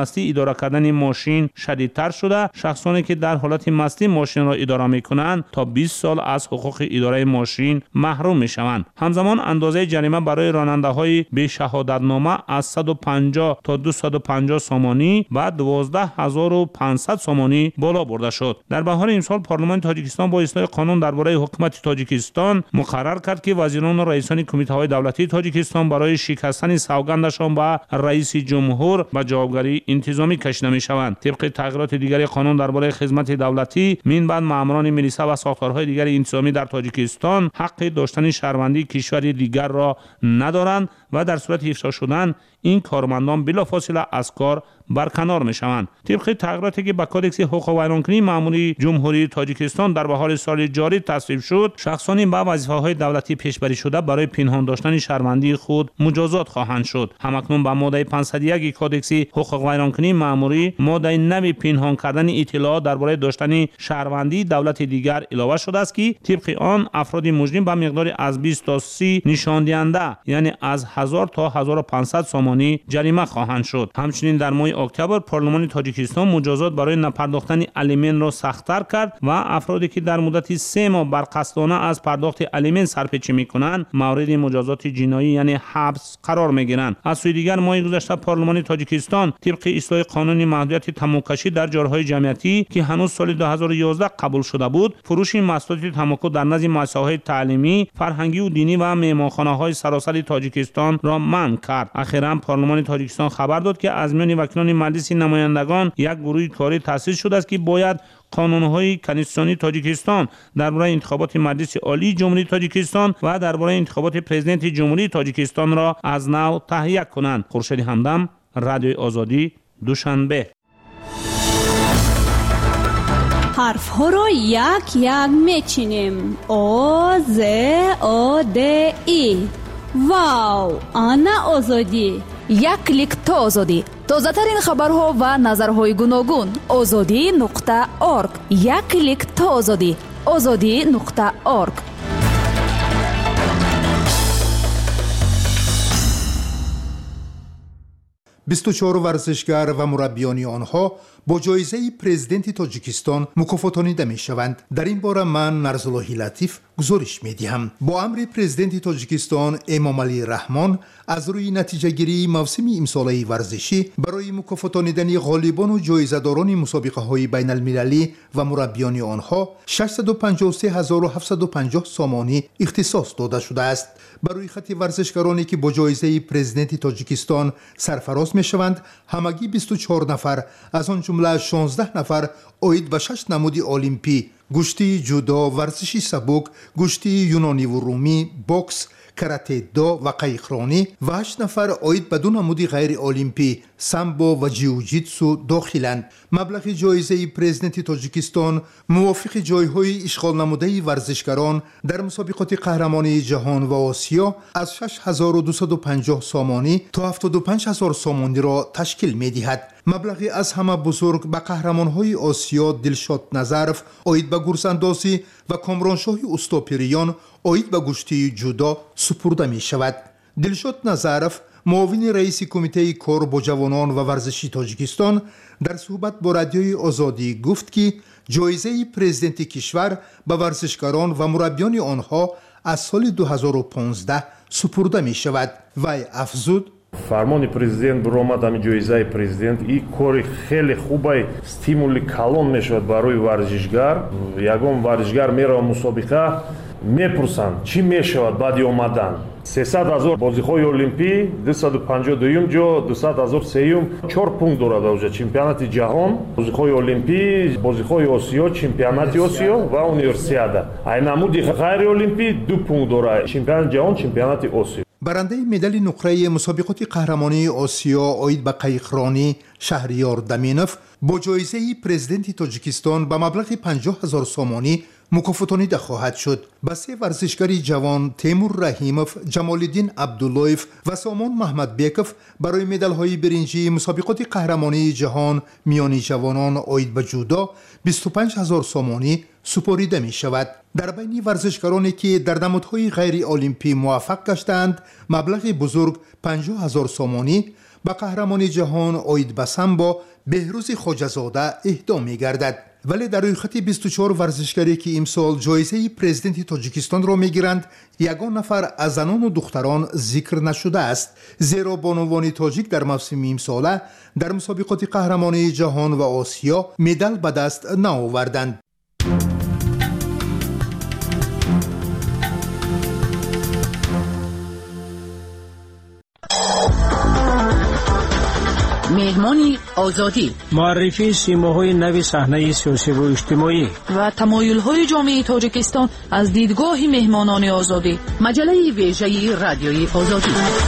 مستی اداره کردن ماشین شدیدتر شده. شخصانی که در حالت مستی ماشین را اداره میکنند تا بیست سال از حقوق اداره ماشین محروم میشوند. همزمان اندازه جریمه برای راننده‌های بی شهادتنامه از صد و پنجاه تا دویست و پنجاه سومانی و دوازده هزار و پانصد سومانی بالا برده شد. در بهار امسال پارلمان تاجیکستان با اصلاح قانون درباره حکومت تاجیکستان مقرر کرد که وزیران و رئیسان کمیته‌های دولتی تاجیکستان برای شکستن سوگندشان به رئیس جمهور و جوابگری انتظامی کشیده می‌شوند. طبق تغییرات دیگر قانون درباره خدمت دولتی، من بعد ماموران ملیسا و ساختارهای دیگر انتظامی در تاجیکستان حق داشتن شهروندی کشوری دیگر را ندارند و در صورت افشا شدن این کارمندان بلافاصله از کار برکنار می شوند. طبق تغییراتی که به کودکس حقوق ویرانکنی ماموری جمهوری تاجیکستان در بهار سال جاری تصویب شد، شخصانی با وظیفه‌های دولتی پیشبری شده برای پنهان داشتن شهروندی خود مجازات خواهند شد. همکنون با ماده پانصد و یک کودکس حقوق ویرانکنی ماموری ماده نو پنهان کردن اطلاعات درباره داشتن شهروندی دولت دیگر علاوه شده است که طبق آن افراد مجرم به مقدار از بیست تا سی نشان دهنده یعنی از هزار تا هزار و پانصد سومانی جریمه خواهند شد. همچنین در ماه اکتبر پارلمان تاجیکستان مجازات برای نپرداختن الیمن را سخت‌تر کرد و افرادی که در مدت سه ماه برقصدانه از پرداخت الیمن سرپیچی می‌کنند مورد مجازات جنایی یعنی حبس قرار می‌گیرند. از سوی دیگر ماه گذشته پارلمان تاجیکستان طبق اصلاح قانون محدودیت تماکشی در جارهای جمعیتی که هنوز سال دو هزار و یازده قبول شده بود، فروش محصولات تمباکو در نزد مؤسسه‌های تعلیمی، فرهنگی و دینی و مهمانخانه‌های سراسر تاجیکستان را منع کرد. اخیراً پارلمان تاجیکستان خبر داد که از میان وکیلان مجلس نمایندگان یک گروه کاری تأسیس شده است که باید قانون‌های کنستیتوسیونی تاجیکستان درباره انتخابات مجلس عالی جمهوری تاجیکستان و درباره انتخابات پرزیدنت جمهوری تاجیکستان را از نو تهیه کنند. خورشید همدم، رادیوی آزادی، دوشنبه. حرف ها را یک یک میچینیم. آ ز آ د ای. واو، آنا آزادی. یک کلیک تا آزادی. تازه ترین خبرها و نظرهای گوناگون. آزادی نقطه ارگ. یک کلیک تا آزادی. آزادی نقطه ارگ. بیست و چهار ورزشگر و مربیان آنها با جایزه پرزیدنت تاجیکستان مکافاتانیده می شوند. در این باره من نرزاللهی لطیف گزارش می دهم. با امر پرزیدنت تاجیکستان امامعلی رحمان از روی نتیجه گیری موسم امساله ورزشی برای مکافاتانیدن غالبان و جایزه داران مسابقه های بین المللی و مربیان آنها ششصد و پنجاه و سه هزار و هفتصد و پنجاه سامانی اختصاص داده شده است. برای خط ورزشکارانی که با جایزه پرزیدنت تاجیکستان سرفراز می شوند، همگی بیست و چهار نفر، از آن جمله شانزده نفر عاید به شش نمود المپی: گشتی، جودو، ورزشی سبک، گشتی یونانی و رومی، بوکس، کراته دو و قایقرانی و هشت نفر عاید به دو نمود غیر المپی: سامبو و جیوجیتسو داخلند. مبلغ جایزه پرزیدنت تاجیکستان موافق جایهای اشغال نموده ورزشکاران در مسابقات قهرمانی جهان و آسیا از شش هزار و دویست و پنجاه سامانی تا هفتاد و پنج هزار سامانی را تشکیل می دهد. مبلغی از همه بزرگ به قهرمانهای آسیا دلشاد نظرف عاید به گرزاندازی و کامرانشاه استوپریان عاید به گشتی جودو سپرده می شود. دلشاد نظرف معاون رئیس کمیته کار با جوانان و ورزشی تاجیکستان در صحبت با رادیوی آزادی گفت که جایزه پرزیدنت کشور به ورزشکاران و مربیان آنها از سال دو هزار و پانزده سپرده می شود. وی افزود: فرمان президент برآمد ами ҷоизаи президент ин кори хеле хубай стимули калон мешавад барои варзишгар. ягон варзишгар меравад мусобиқа, мепурсанд чӣ мешавад баъди омадан. сесад ҳазор бозиҳои олимпӣ, дусаду панҷоҳ дуюм ҷо, дусад ҳазор сеюм, чор пункт дорад уже чемпионати ҷаҳон, бозиҳои олимпӣ, бозиҳои осиё, чемпионати осиё ва универсиада. ай намуди ғайри олимпӣ ду пункт дорад, чемпионати ҷаҳон, чемпионати осиё. برنده مدال نقره مسابقات قهرمانی آسیا عاید به قایقرانی شهریار دمینوف با جایزه پرزیدنت تاجیکستان به مبلغ پنجاه هزار سامانی مکافاتانیده خواهد شد. به سه ورزشکاری جوان تیمور رحیموف، جمال الدین عبداللهیف و سامان محمد بیکوف برای مدال های برنجی مسابقات قهرمانی جهان میانی جوانان عاید به جودو بیست و پنج هزار سامانی سپریده می شود. در بین ورزشکارانی که در نمودهای غیر المپی موفق گشتند، مبلغ بزرگ پنجاه هزار سامانی، به قهرمانی جهان اوید بسم با بهروز خواجه‌زاده اهدا می‌گردد. ولی در روی خط بیست و چهار ورزشکاری که امسال جایزه پرزیدنت تاجیکستان را میگیرند یگان نفر از زنان و دختران ذکر نشده است، زیرا بانوان تاجیک در موسم امساله در مسابقات قهرمانی جهان و آسیا مدال به دست نآوردند. مهمانی آزادی، معرفی سیماهای نو صحنه سیاسی و اجتماعی و تمایل‌های جامعه تاجیکستان از دیدگاه مهمانان آزادی. مجله ویژه رادیوی آزادی.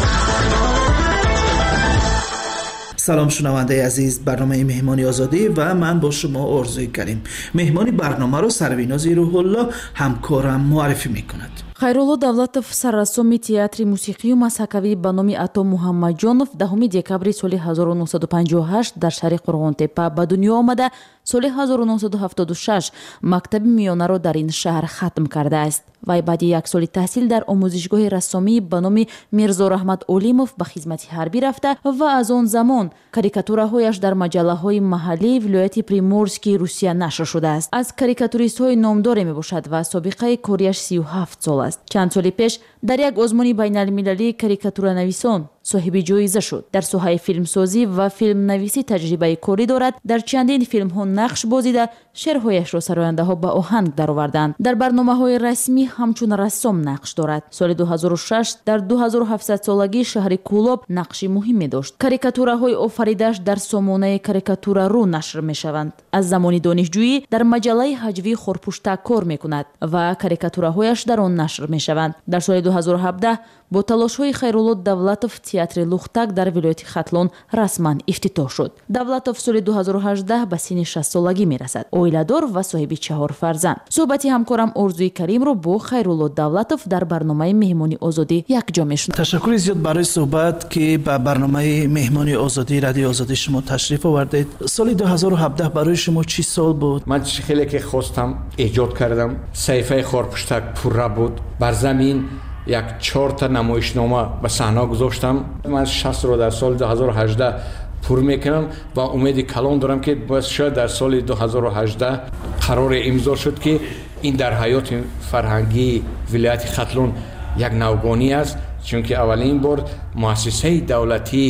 سلام شنونده عزیز، برنامه مهمانی آزادی و من با شما آرزوی کریم. مهمانی برنامه رو سرویناز روح الله همکارم معرفی میکند. خیرالله давлатов саррасоми театри мусиқию мазҳакавӣ ба номи ато муҳаммадҷонов даҳуми декабри соли ҳазору нуҳсаду панҷоҳу ҳашт дар шаҳри қурғонтепа ба дунё омада соли ҳазору нуҳсаду ҳафтоду шаш мактаби миёнаро дар ин шаҳр хатм кардааст. вай баъди як соли таҳсил дар омӯзишгоҳи рассомӣ ба номи мирзо раҳмат олимов ба хизмати ҳарбӣ рафта ва аз он замон карикатураҳояш дар маҷаллаҳои маҳаллии вилояти приморскии русия нашр шудааст. аз карикатуристҳои номдоре мебошад ва собиқаи корияш сию ҳафт сол аст. чанд соли пеш дар як озмуни байналмилалии карикатуранависон соҳиби ҷоиза шуд. дар соҳаи филмсозӣ ва филмнависӣ таҷрибаи корӣ дорад. дар чандин филмҳо нақш бозида шеърҳояшро сарояндаҳо ба оҳанг дароварданд. дар барномаҳои расмӣ ҳамчун рассом нақш дорад. соли ду ҳазору шаш дар ду ҳазору ҳафтсадсолагии шаҳри кӯлоб нақши муҳиме дошт. карикатураҳои офаридаш дар сомонаи карикатурарӯ нашр мешаванд. аз замони донишҷӯӣ дар маҷаллаи ҳаҷвии хорпуштак кор мекунад ва карикатураҳояш дар он нашр мешаванд. дар соли ду ҳазору ҳабдаҳ бо талошҳои Хайрулло Давлатов театри Лухтак дар вилояти Хатлон расман ифтитоҳ шуд. Давлатов соли ду ҳазору ҳаждаҳ ба синни шастсолагӣ мерасад. оиладор ва соҳиби чаҳор фарзанд. суҳбати ҳамкорам Орзуи Каримро бо Хайрулло Давлатов дар барномаи меҳмони озодӣ якҷо мешунавем. ташаккури зиёд барои суҳбат ки ба барномаи меҳмони озодӣ радиои озодӣ шумо ташриф овардед. соли ду ҳазору ҳабдаҳ барои шумо чӣ сол буд? ман чӣ хеле ки хостам эҷод кардам. саҳифаи хорпуштак пурра буд. бар замин як чорта намоишнома ба саҳна гузоштам. ман шастро дар соли ду ҳазору ҳаждаҳ пур мекунам ва умеди калон дорам ки шояд дар соли ду ҳазору ҳаждаҳ қароре имзо шуд ки ин дар ҳаёти фарҳангии вилояти Хатлон як навгонӣ аст, чунки аввалин бор муассисаи давлатии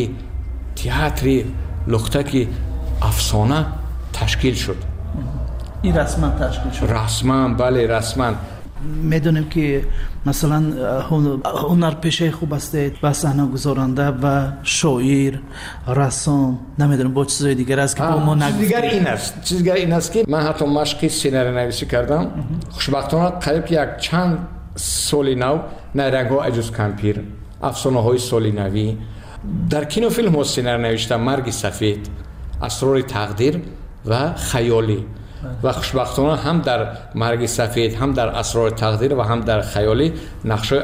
театри Лухтаки афсона ташкил шуд. ин расман ташкил шуд? расман, бале, расман. медонем ки масалан ҳунарпешаи хуб астед ва саҳнагузоранда ва шоир, рассом, намедонам бо чизои дигар аст ки бо мо нагуфтед. чиз дигар ин аст чиз дигар ин аст ки ман ҳатто машқи сценариянависӣ кардам. хушбахтона қариб як чанд соли нав найрангҳо аҷуз кампир, афсонаҳои соли навӣ, дар кинофилмҳо сценарий навиштам. марги сафед, асрори тақдир ва хаёлӣ. ва хушбахтона ҳам дар марги сафед, ҳам дар асрори тақдир ва ҳам дар хаёлӣ нақшҳои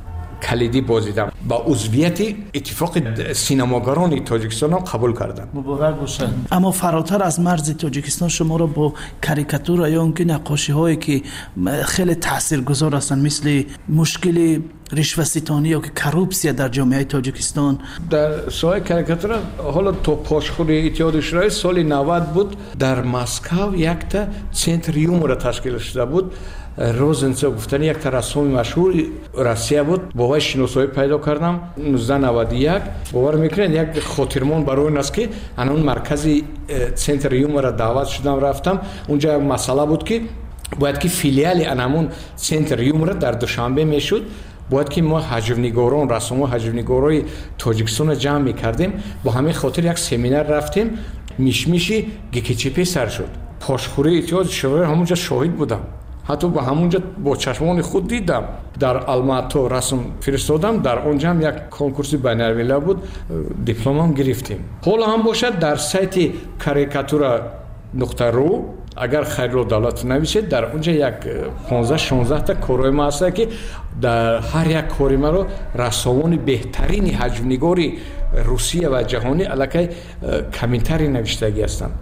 калидӣ бозидам. ба узвияти иттифоқи синамогарони Тоҷикистон қабул кардам. муборак бошад. аммо фаротар аз марзи Тоҷикистон шуморо бо карикатура ё он ки наққошиҳое ки хеле таъсиргузор ҳастанд, мисли мушкили ришваситонӣ ё ки коррупсия дар ҷомеаи Тоҷикистон. дар соҳаи карикатура ҳоло то пошхӯри иттиҳоди шӯравӣ соли навад буд. дар Москав якта центри юмора ташкил шуда буд. Розенцев гуфтани якта рассоми машҳури Россия буд. бо вай шиносоӣ пайдо кардам. нуздаҳ наваду як бовар мекунед як хотирмон барои он аст ки анон маркази центри юмора даъват шудам, рафтам. унҷа як масъала буд ки бояд ки филиали анамун центри юмора дар душанбе мешуд. бояд ки мо ҳаҷвнигорон, рассомҳои ҳаҷвнигорои Тоҷикистонро ҷамъ мекардем. бо ҳамин хотир як семинар рафтем. мишмиши ГКЧП сар шуд. пошхӯрии иттиҳоди шӯравӣ ҳамунҷа шоҳид будам. ҳатто ба ҳамунҷа бо чашмони худ дидам. дар Алмато расм фиристодам. дар онҷа ҳам як конкурси байналмилал буд. дипломам гирифтем. ҳоло ҳам бошад дар сайти карикатура нуқта ру агар Хайрулло Давлатов нависед, дар онҷа як понздаҳ шонздаҳ та корои ма аст ки дар ҳар як кори маро рассомони беҳтарини ҳаҷвнигори Русия ва ҷаҳонӣ аллакай комментарӣ навиштагӣ ҳастанд.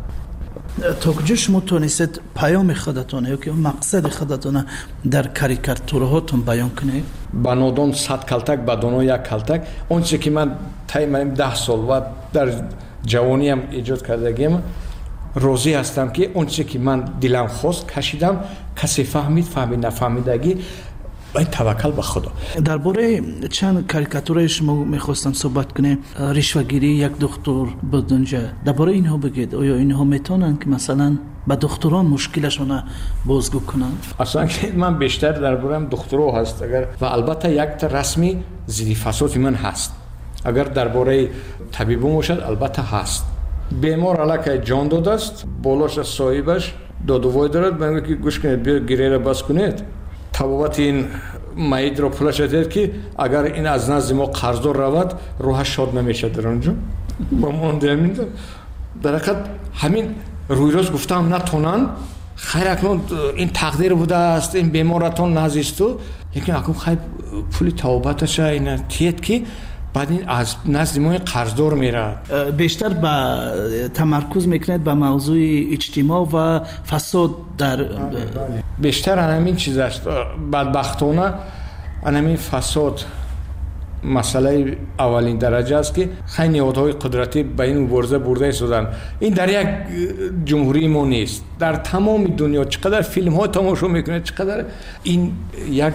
то куҷо шумо тонистед паёми худатона ё ки мақсади худатона дар карикатураҳотон баён кунед? ба нодон сад калтак ба доно як калтак он чизе ки ман таи маним даҳ сол ва дар ҷавониам эҷод кардагиам розӣ ҳастам ки он чизе ки ман дилам хост кашидам касе фаҳмид фаҳмид нафаҳмидагӣ ва таваккал ба худо. дар бораи чанд карикатураи шумо мехостам суҳбат кунем. ришвагирӣ як духтур буд онҷа, дар бораи инҳо бигӯед. оё инҳо метавонанд ки масалан ба духтурон мушкилашона бозгӯ кунанд? аслан ман бештар дар бораи духтуро ҳаст агар ва албатта якта расми зидди фасоди ман ҳаст. агар дар бораи табибон бошад албатта ҳаст. бемор аллакай ҷон додааст, болоша соҳибаш додувой дорад, ман ки гӯш кунед, биё гиреяро бас кунед, табобати ин маидро пулаша дед ки агар ин аз назди мо қарздор равад, рӯҳаш шод намешад дар онҷо. ба мондамин дар ҳақиқат ҳамин рӯйрост гуфтам натонанд, хайр акнун ин тақдир будааст, ин беморатон назисту, лекин акнун хайр пули табобаташа ина тиед ки баъд ин аз назди мо қарздор меравад. бештар ба тамаркуз мекунед ба мавзӯи иҷтимоъ ва фасод дар бештар анамин чиз аст. бадбахтона анамин фасод масъалаи аввалин дараҷа аст ки хай неҳодҳои қудратӣ ба ин мубориза бурда истоданд. ин дар як ҷумҳурии мо нест, дар тамоми дунё чӣ қадар филмҳо тамошо мекунед, чӣ қадар ин як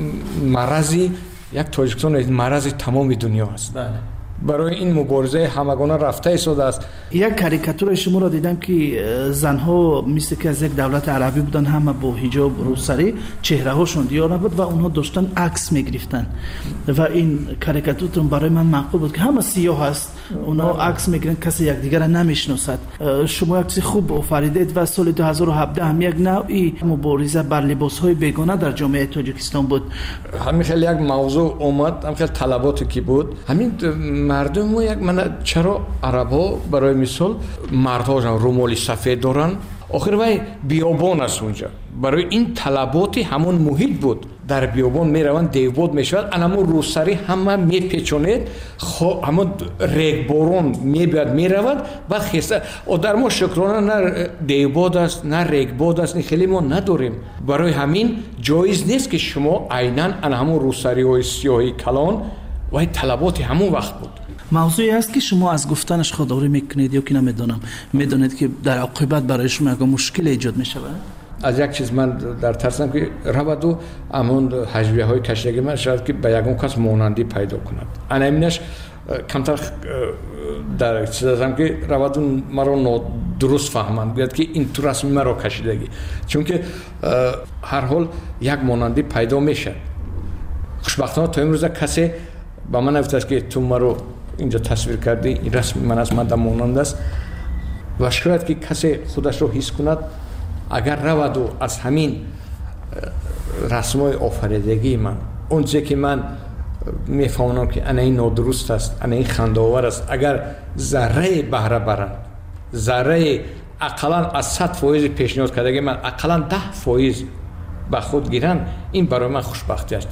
марази як Тоҷикистон марази тамоми дунё аст. барои ин муборизаи ҳамагона рафта истодааст. як карикатураи шуморо дидам ки занҳо мисли ки аз як давлати арабӣ буданд, ҳама бо ҳиҷоб рӯсарӣ, чеҳраҳошон диёр набуд ва онҳо доштан акс мегирифтанд ва ин карикатуртон барои ман маъқул буд ки ҳама сиёҳ аст, онҳо акс мегиранд, касе якдигарро намешиносад. шумо як чизи хуб офаридед ва соли ду ҳазору ҳабдаҳ ҳам як навъи мубориза бар либосҳои бегона дар ҷомеаи Тоҷикистон буд. ҳамин хеле як мавзӯъ омад, ҳам хеле талаботе ки буд. ҳамин мардум мо як мана чаро арабҳо барои мисол мардҳошон румоли сафед доранд, охир вай биёбон аст онҷа. барои ин талаботи ҳамон муҳит буд. дар биёбон мераванд, девбод мешавад, анамон рӯсарӣ ҳама мепечонед, ҳамон регборон мебиёд меравад, баъд хеста дар мо шукрона на девбод аст, на регбод аст, ин хеле мо надорем. барои ҳамин ҷоиз нест ки шумо айнан ана ҳамон рӯсариҳои сиёҳи калон вай талаботи ҳамон вақт буд. мавзӯе аст ки шумо аз гуфтанаш ходорӣ мекунед ё ки намедонам, медонед ки дар оқибат барои шумо ягон мушкиле эҷод мешавад? аз як чиз ман дар тарсам ки раваду амон ҳаҷвияҳои кашидаги ман шавад ки ба ягон кас монандӣ пайдо кунад. ана аминаш камтар дар чиз ҳастам ки раваду маро нодуруст фаҳманд, гӯяд ки ин ту расми маро кашидаги, чунки ҳар ҳол як монандӣ пайдо мешавад. хушбахтона то имрӯза касе ба ман нафтаст ки ту маро инҷо тасвир кардӣ, ин расми ман аст, ман монанд аст. ва шояд ки касе худашро ҳис кунад, агар раваду аз ҳамин расмҳои офаридагии ман он чизе ки ман мефаҳмонам ки ана ин нодуруст аст, ана ин хандаовар аст, агар зарраи баҳра баранд, зарраи ақаллан аз сад фоизи пешниҳод кардагии ман ақаллан даҳ фоиз ба худ гиранд, ин барои ман хушбахтӣ аст.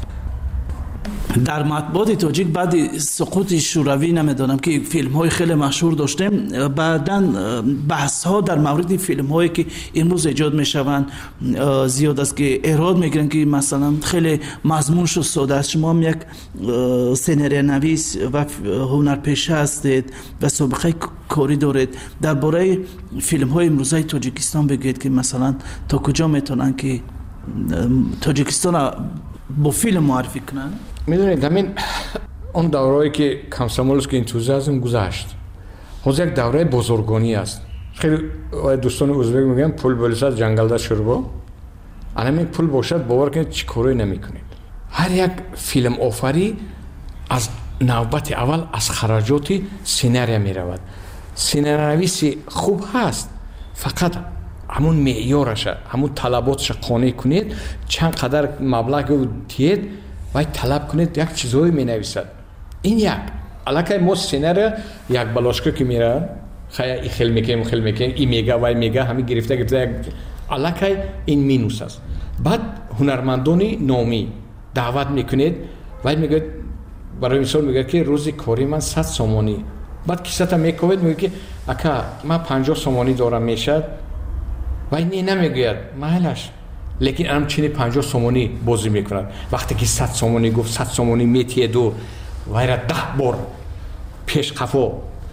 дар матбуоти тоҷик баъди суқути шӯравӣ намедонам ки филмҳои хеле машҳур доштем, баъдан баҳсҳо дар мавриди филмҳое ки имрӯз эҷод мешаванд зиёд аст ки эрод мегиранд ки масалан хеле мазмуншу сода аст. шумо ҳам як сценариянавис ва ҳунарпеша ҳастед ва собиқаи корӣ доред. дар бораи филмҳои имрӯзаи Тоҷикистон бигӯед ки масалан то куҷо метавонанд ки Тоҷикистонро бо филм муаррифӣ кунанд? медонед ҳамин он давраҳое ки комсомольский энтузиазм гузашт, ҳозир як давраи бозоргонӣ аст. хеле дӯстони ӯзбек мегӯянд пул болисад ҷангалда шӯрбо. анамин пул бошад бовар кунед чӣ корое намекунед. ҳар як филмофарӣ аз навбати аввал аз хараҷоти сценария меравад. сценариянависи хуб ҳаст, фақат ҳамун меъёраша, ҳамун талаботаша қонеъ кунед, чанд қадар маблағи диед, вай талаб кунед, як чизҳое менависад. ин як аллакай мо сценария як балошка ки меравад, хая и хел мекунем, хел мекунем, и мега, вай мега, ҳами гирифта гирифта, як аллакай ин минус аст. баъд ҳунармандони номӣ даъват мекунед, вай мегӯяд, барои мисол мегӯяд ки рӯзи кори ман сад сомонӣ, баъд кисата мековед, мегӯяд ки ака ман панҷоҳ сомонӣ дорам, мешад. вай не намегӯяд, майлаш لیکن همچنین پنجاه سومونی بازی میکنند. وقتی که صد سومونی گفت صد سومونی میتیه دو وایرا ده بار پیش قفا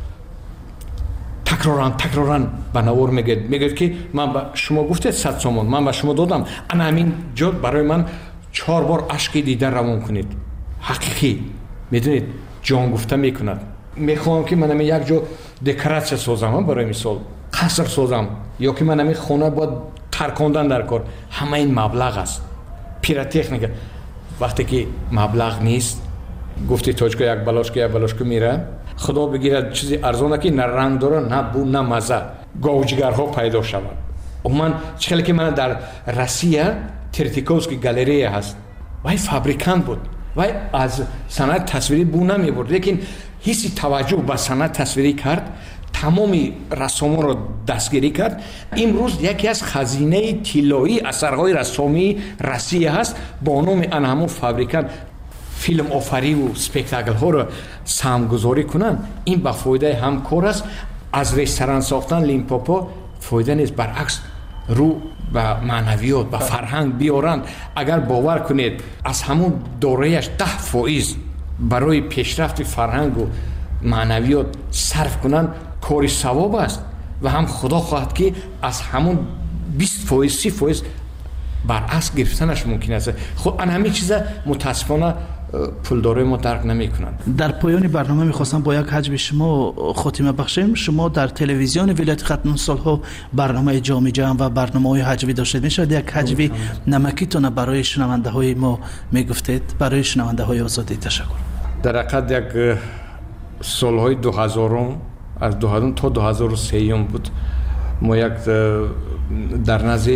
تکرارن تکرارن به نوار میگه میگه که من به شما گفته صد سومون من به شما دادم انا همین جا برای من چهار بار اشکی دیده روان کنید. حقیقی میدونید جان گفته میکند. میخوام که من همین یک جا دکوراسیون سازم برای مثال قصر سازم یا که من همین خونه باید ترکاندن در کار همه این مبلغ است. پیراتکنیک وقتی که مبلغ نیست گفتی توچکا یک بلاشکا یک بلاشکا میره خدا بگیرد چیزی ارزانه که نه رنگ داره نه بو نه مزه گاوجگرها پیدا شود. من چخیلی که من در روسیه ترتیکوفسکی گالریه هست وای فابریکانت بود وای از صنعت تصویری بو نمی برد لیکن حسی توجه به صنعت تصویری کرد تمامی رسومان رو دستگیری کرد. امروز یکی از خزینه طلایی اثرهای رسامی روسیه هست با نام آن همون فابریکانت فیلم آفری و سپکتاکل ها رو سهمگذاری کنن. این با فایده همکار است. از رستوران ساختن لیمپوپو فایده نیست برعکس رو به معنویات به فرهنگ بیارن. اگر باور کنید از همون دورهش ده فایز برای پیشرفت فرهنگ و معنویات صرف کنن کاری ثواب است و هم خدا خواهد که از همون بیست فایز سی فایز برعکس گرفتنش ممکن است. خب ان همین چیزا متاسفانه پولدارای ما درک نمیکنند. در پایان برنامه میخواستم با یک حجم شما خاتمه بخشیم. شما در تلویزیون ولایت ختن سالها برنامه جام جهان و برنامه‌های حجوی داشتید. میشد یک حجوی نمکیتون برای شنونده های ما میگفتید؟ برای شنونده های آزادی تشکر. در حقیقت یک سالهای دو هزارم از دو هزار تا دو هزار و سه بود ما یک در نزد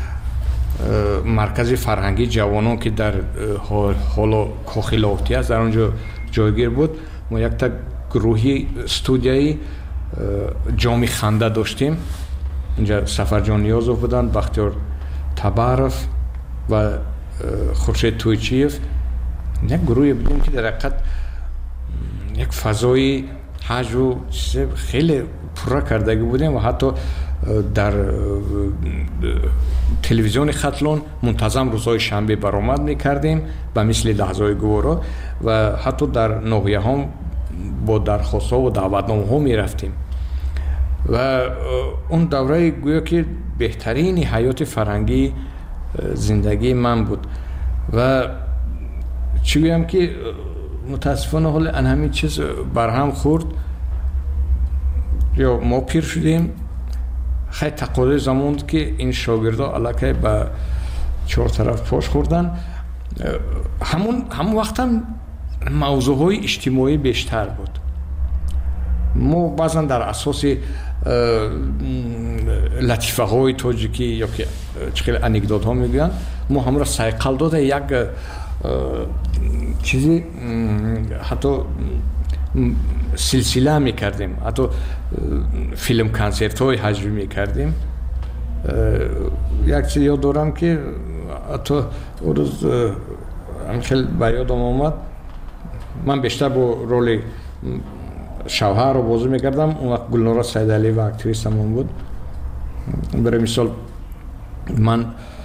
مرکز فرهنگی جوانان که در حال کاخلاوتی است در اونجا جایگیر بود ما یک تا گروهی استودیوی جام خنده داشتیم. اینجا سفرجان نیازوف بودن بختیار تبارف و خورشید تویچیف یک گروهی بودیم که در حقیقت یک فضای حج و خیلی پره کردگی بودیم و حتی در تلویزیون ختلون منتظم روزهای شنبه برآمد میکردیم به مثل لحظه‌های گوارا و حتی در ناحیه هم با درخواست ها و دعوتنامه ها میرفتیم و اون دوره گویا که بهترین حیات فرهنگی زندگی من بود و چی گویم که متاسفانه حال ان همین چیز برهم خورد یا ما پیر شدیم. خیلی تقاضای زمان که این شاگردا علاقه به چهار طرف پاش خوردن. همون همون وقت هم موضوعهای اجتماعی بیشتر بود. ما بعضا در اساس لطیفه های تاجیکی یا که چخیل انکدوت ها میگن ما هم را سایقل داده یک چیزی حتی سلسله میکردیم حتی فیلم کنسرت های حجوی میکردیم. یک چیز یاد دارم که حتی اون روز هم خیلی به یادم آمد من بیشتر با رول شوهر رو بازی میکردم. اون وقت گلنارا سیدعلی و اکتریس همون بود. برای مثال من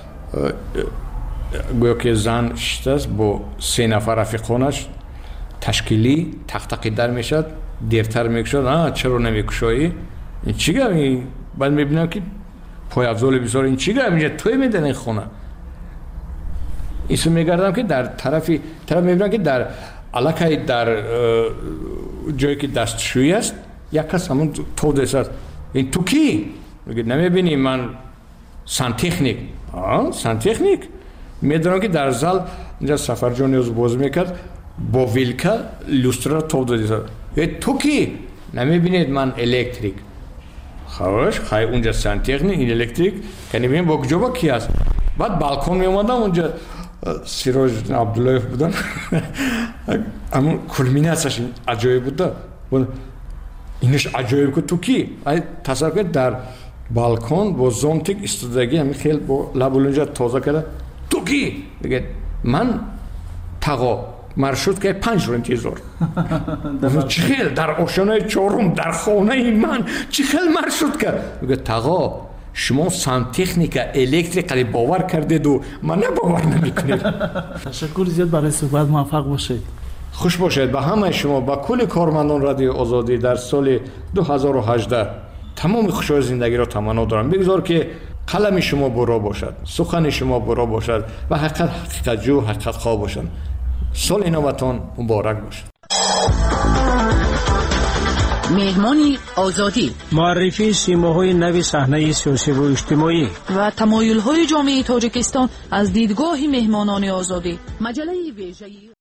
گویا که زن شده است با سه نفر رفیقانش تشکیلی تختقی در میشد دیرتر میکشد. آه چرا نمیکشایی؟ این چی گفت؟ بعد میبینم که پای افضال بسیار این چی گفت؟ اینجا توی میدن این خونه. ایسو میگردم که در طرفی طرف میبینم که در علاقه در جایی که دستشویی است یک کس همون تو دست این تو کی؟ میگه نمیبینی من سنتیخنیک. آه سنتیخنیک؟ میدونم که در زال اینجا سفرجان نیاز باز میکرد با ویلکا لوسترا تو داد. تو کی؟ نمیبینید من الکتریک. خوش خواهی اونجا سنتیخنیک این الکتریک که نمیبینید با کجا با کی هست. بعد بالکن میومدم اونجا سیراج عبدالله بودن همون کلمیناسش عجایب بود. اینش عجایب که تو کی؟ تصور کنید در بالکن با زونتیک استودگی همین خیلی با لب اونجا تازه کرده. تو کی؟ بگه من تقا مرشود که پنج رو انتظار چی خیل در آشنای چهارم در خانه من چی خیل مرشود کرد؟ بگه تقا شما سانتکنیکا الکتریکالی باور کردید و من باور نمیکنید. تشکر زیاد برای صحبت، موفق باشید. خوش باشید. به همه شما، با کل کارمندان رادیو آزادی در سال دو هزار و هجده تمام خوشحال زندگی را تمنا دارم. بگذار که قلم شما برا باشد، سخن شما برا باشد و حقیقت حقیقت جو حقیقت خواه باشد. سال نوتان مبارک باشد. مهمانی آزادی، معرفی سیماهای نو صحنه سیاسی و اجتماعی و تمایل‌های جامعه تاجیکستان از دیدگاه مهمانان آزادی. مجله ویژه‌ای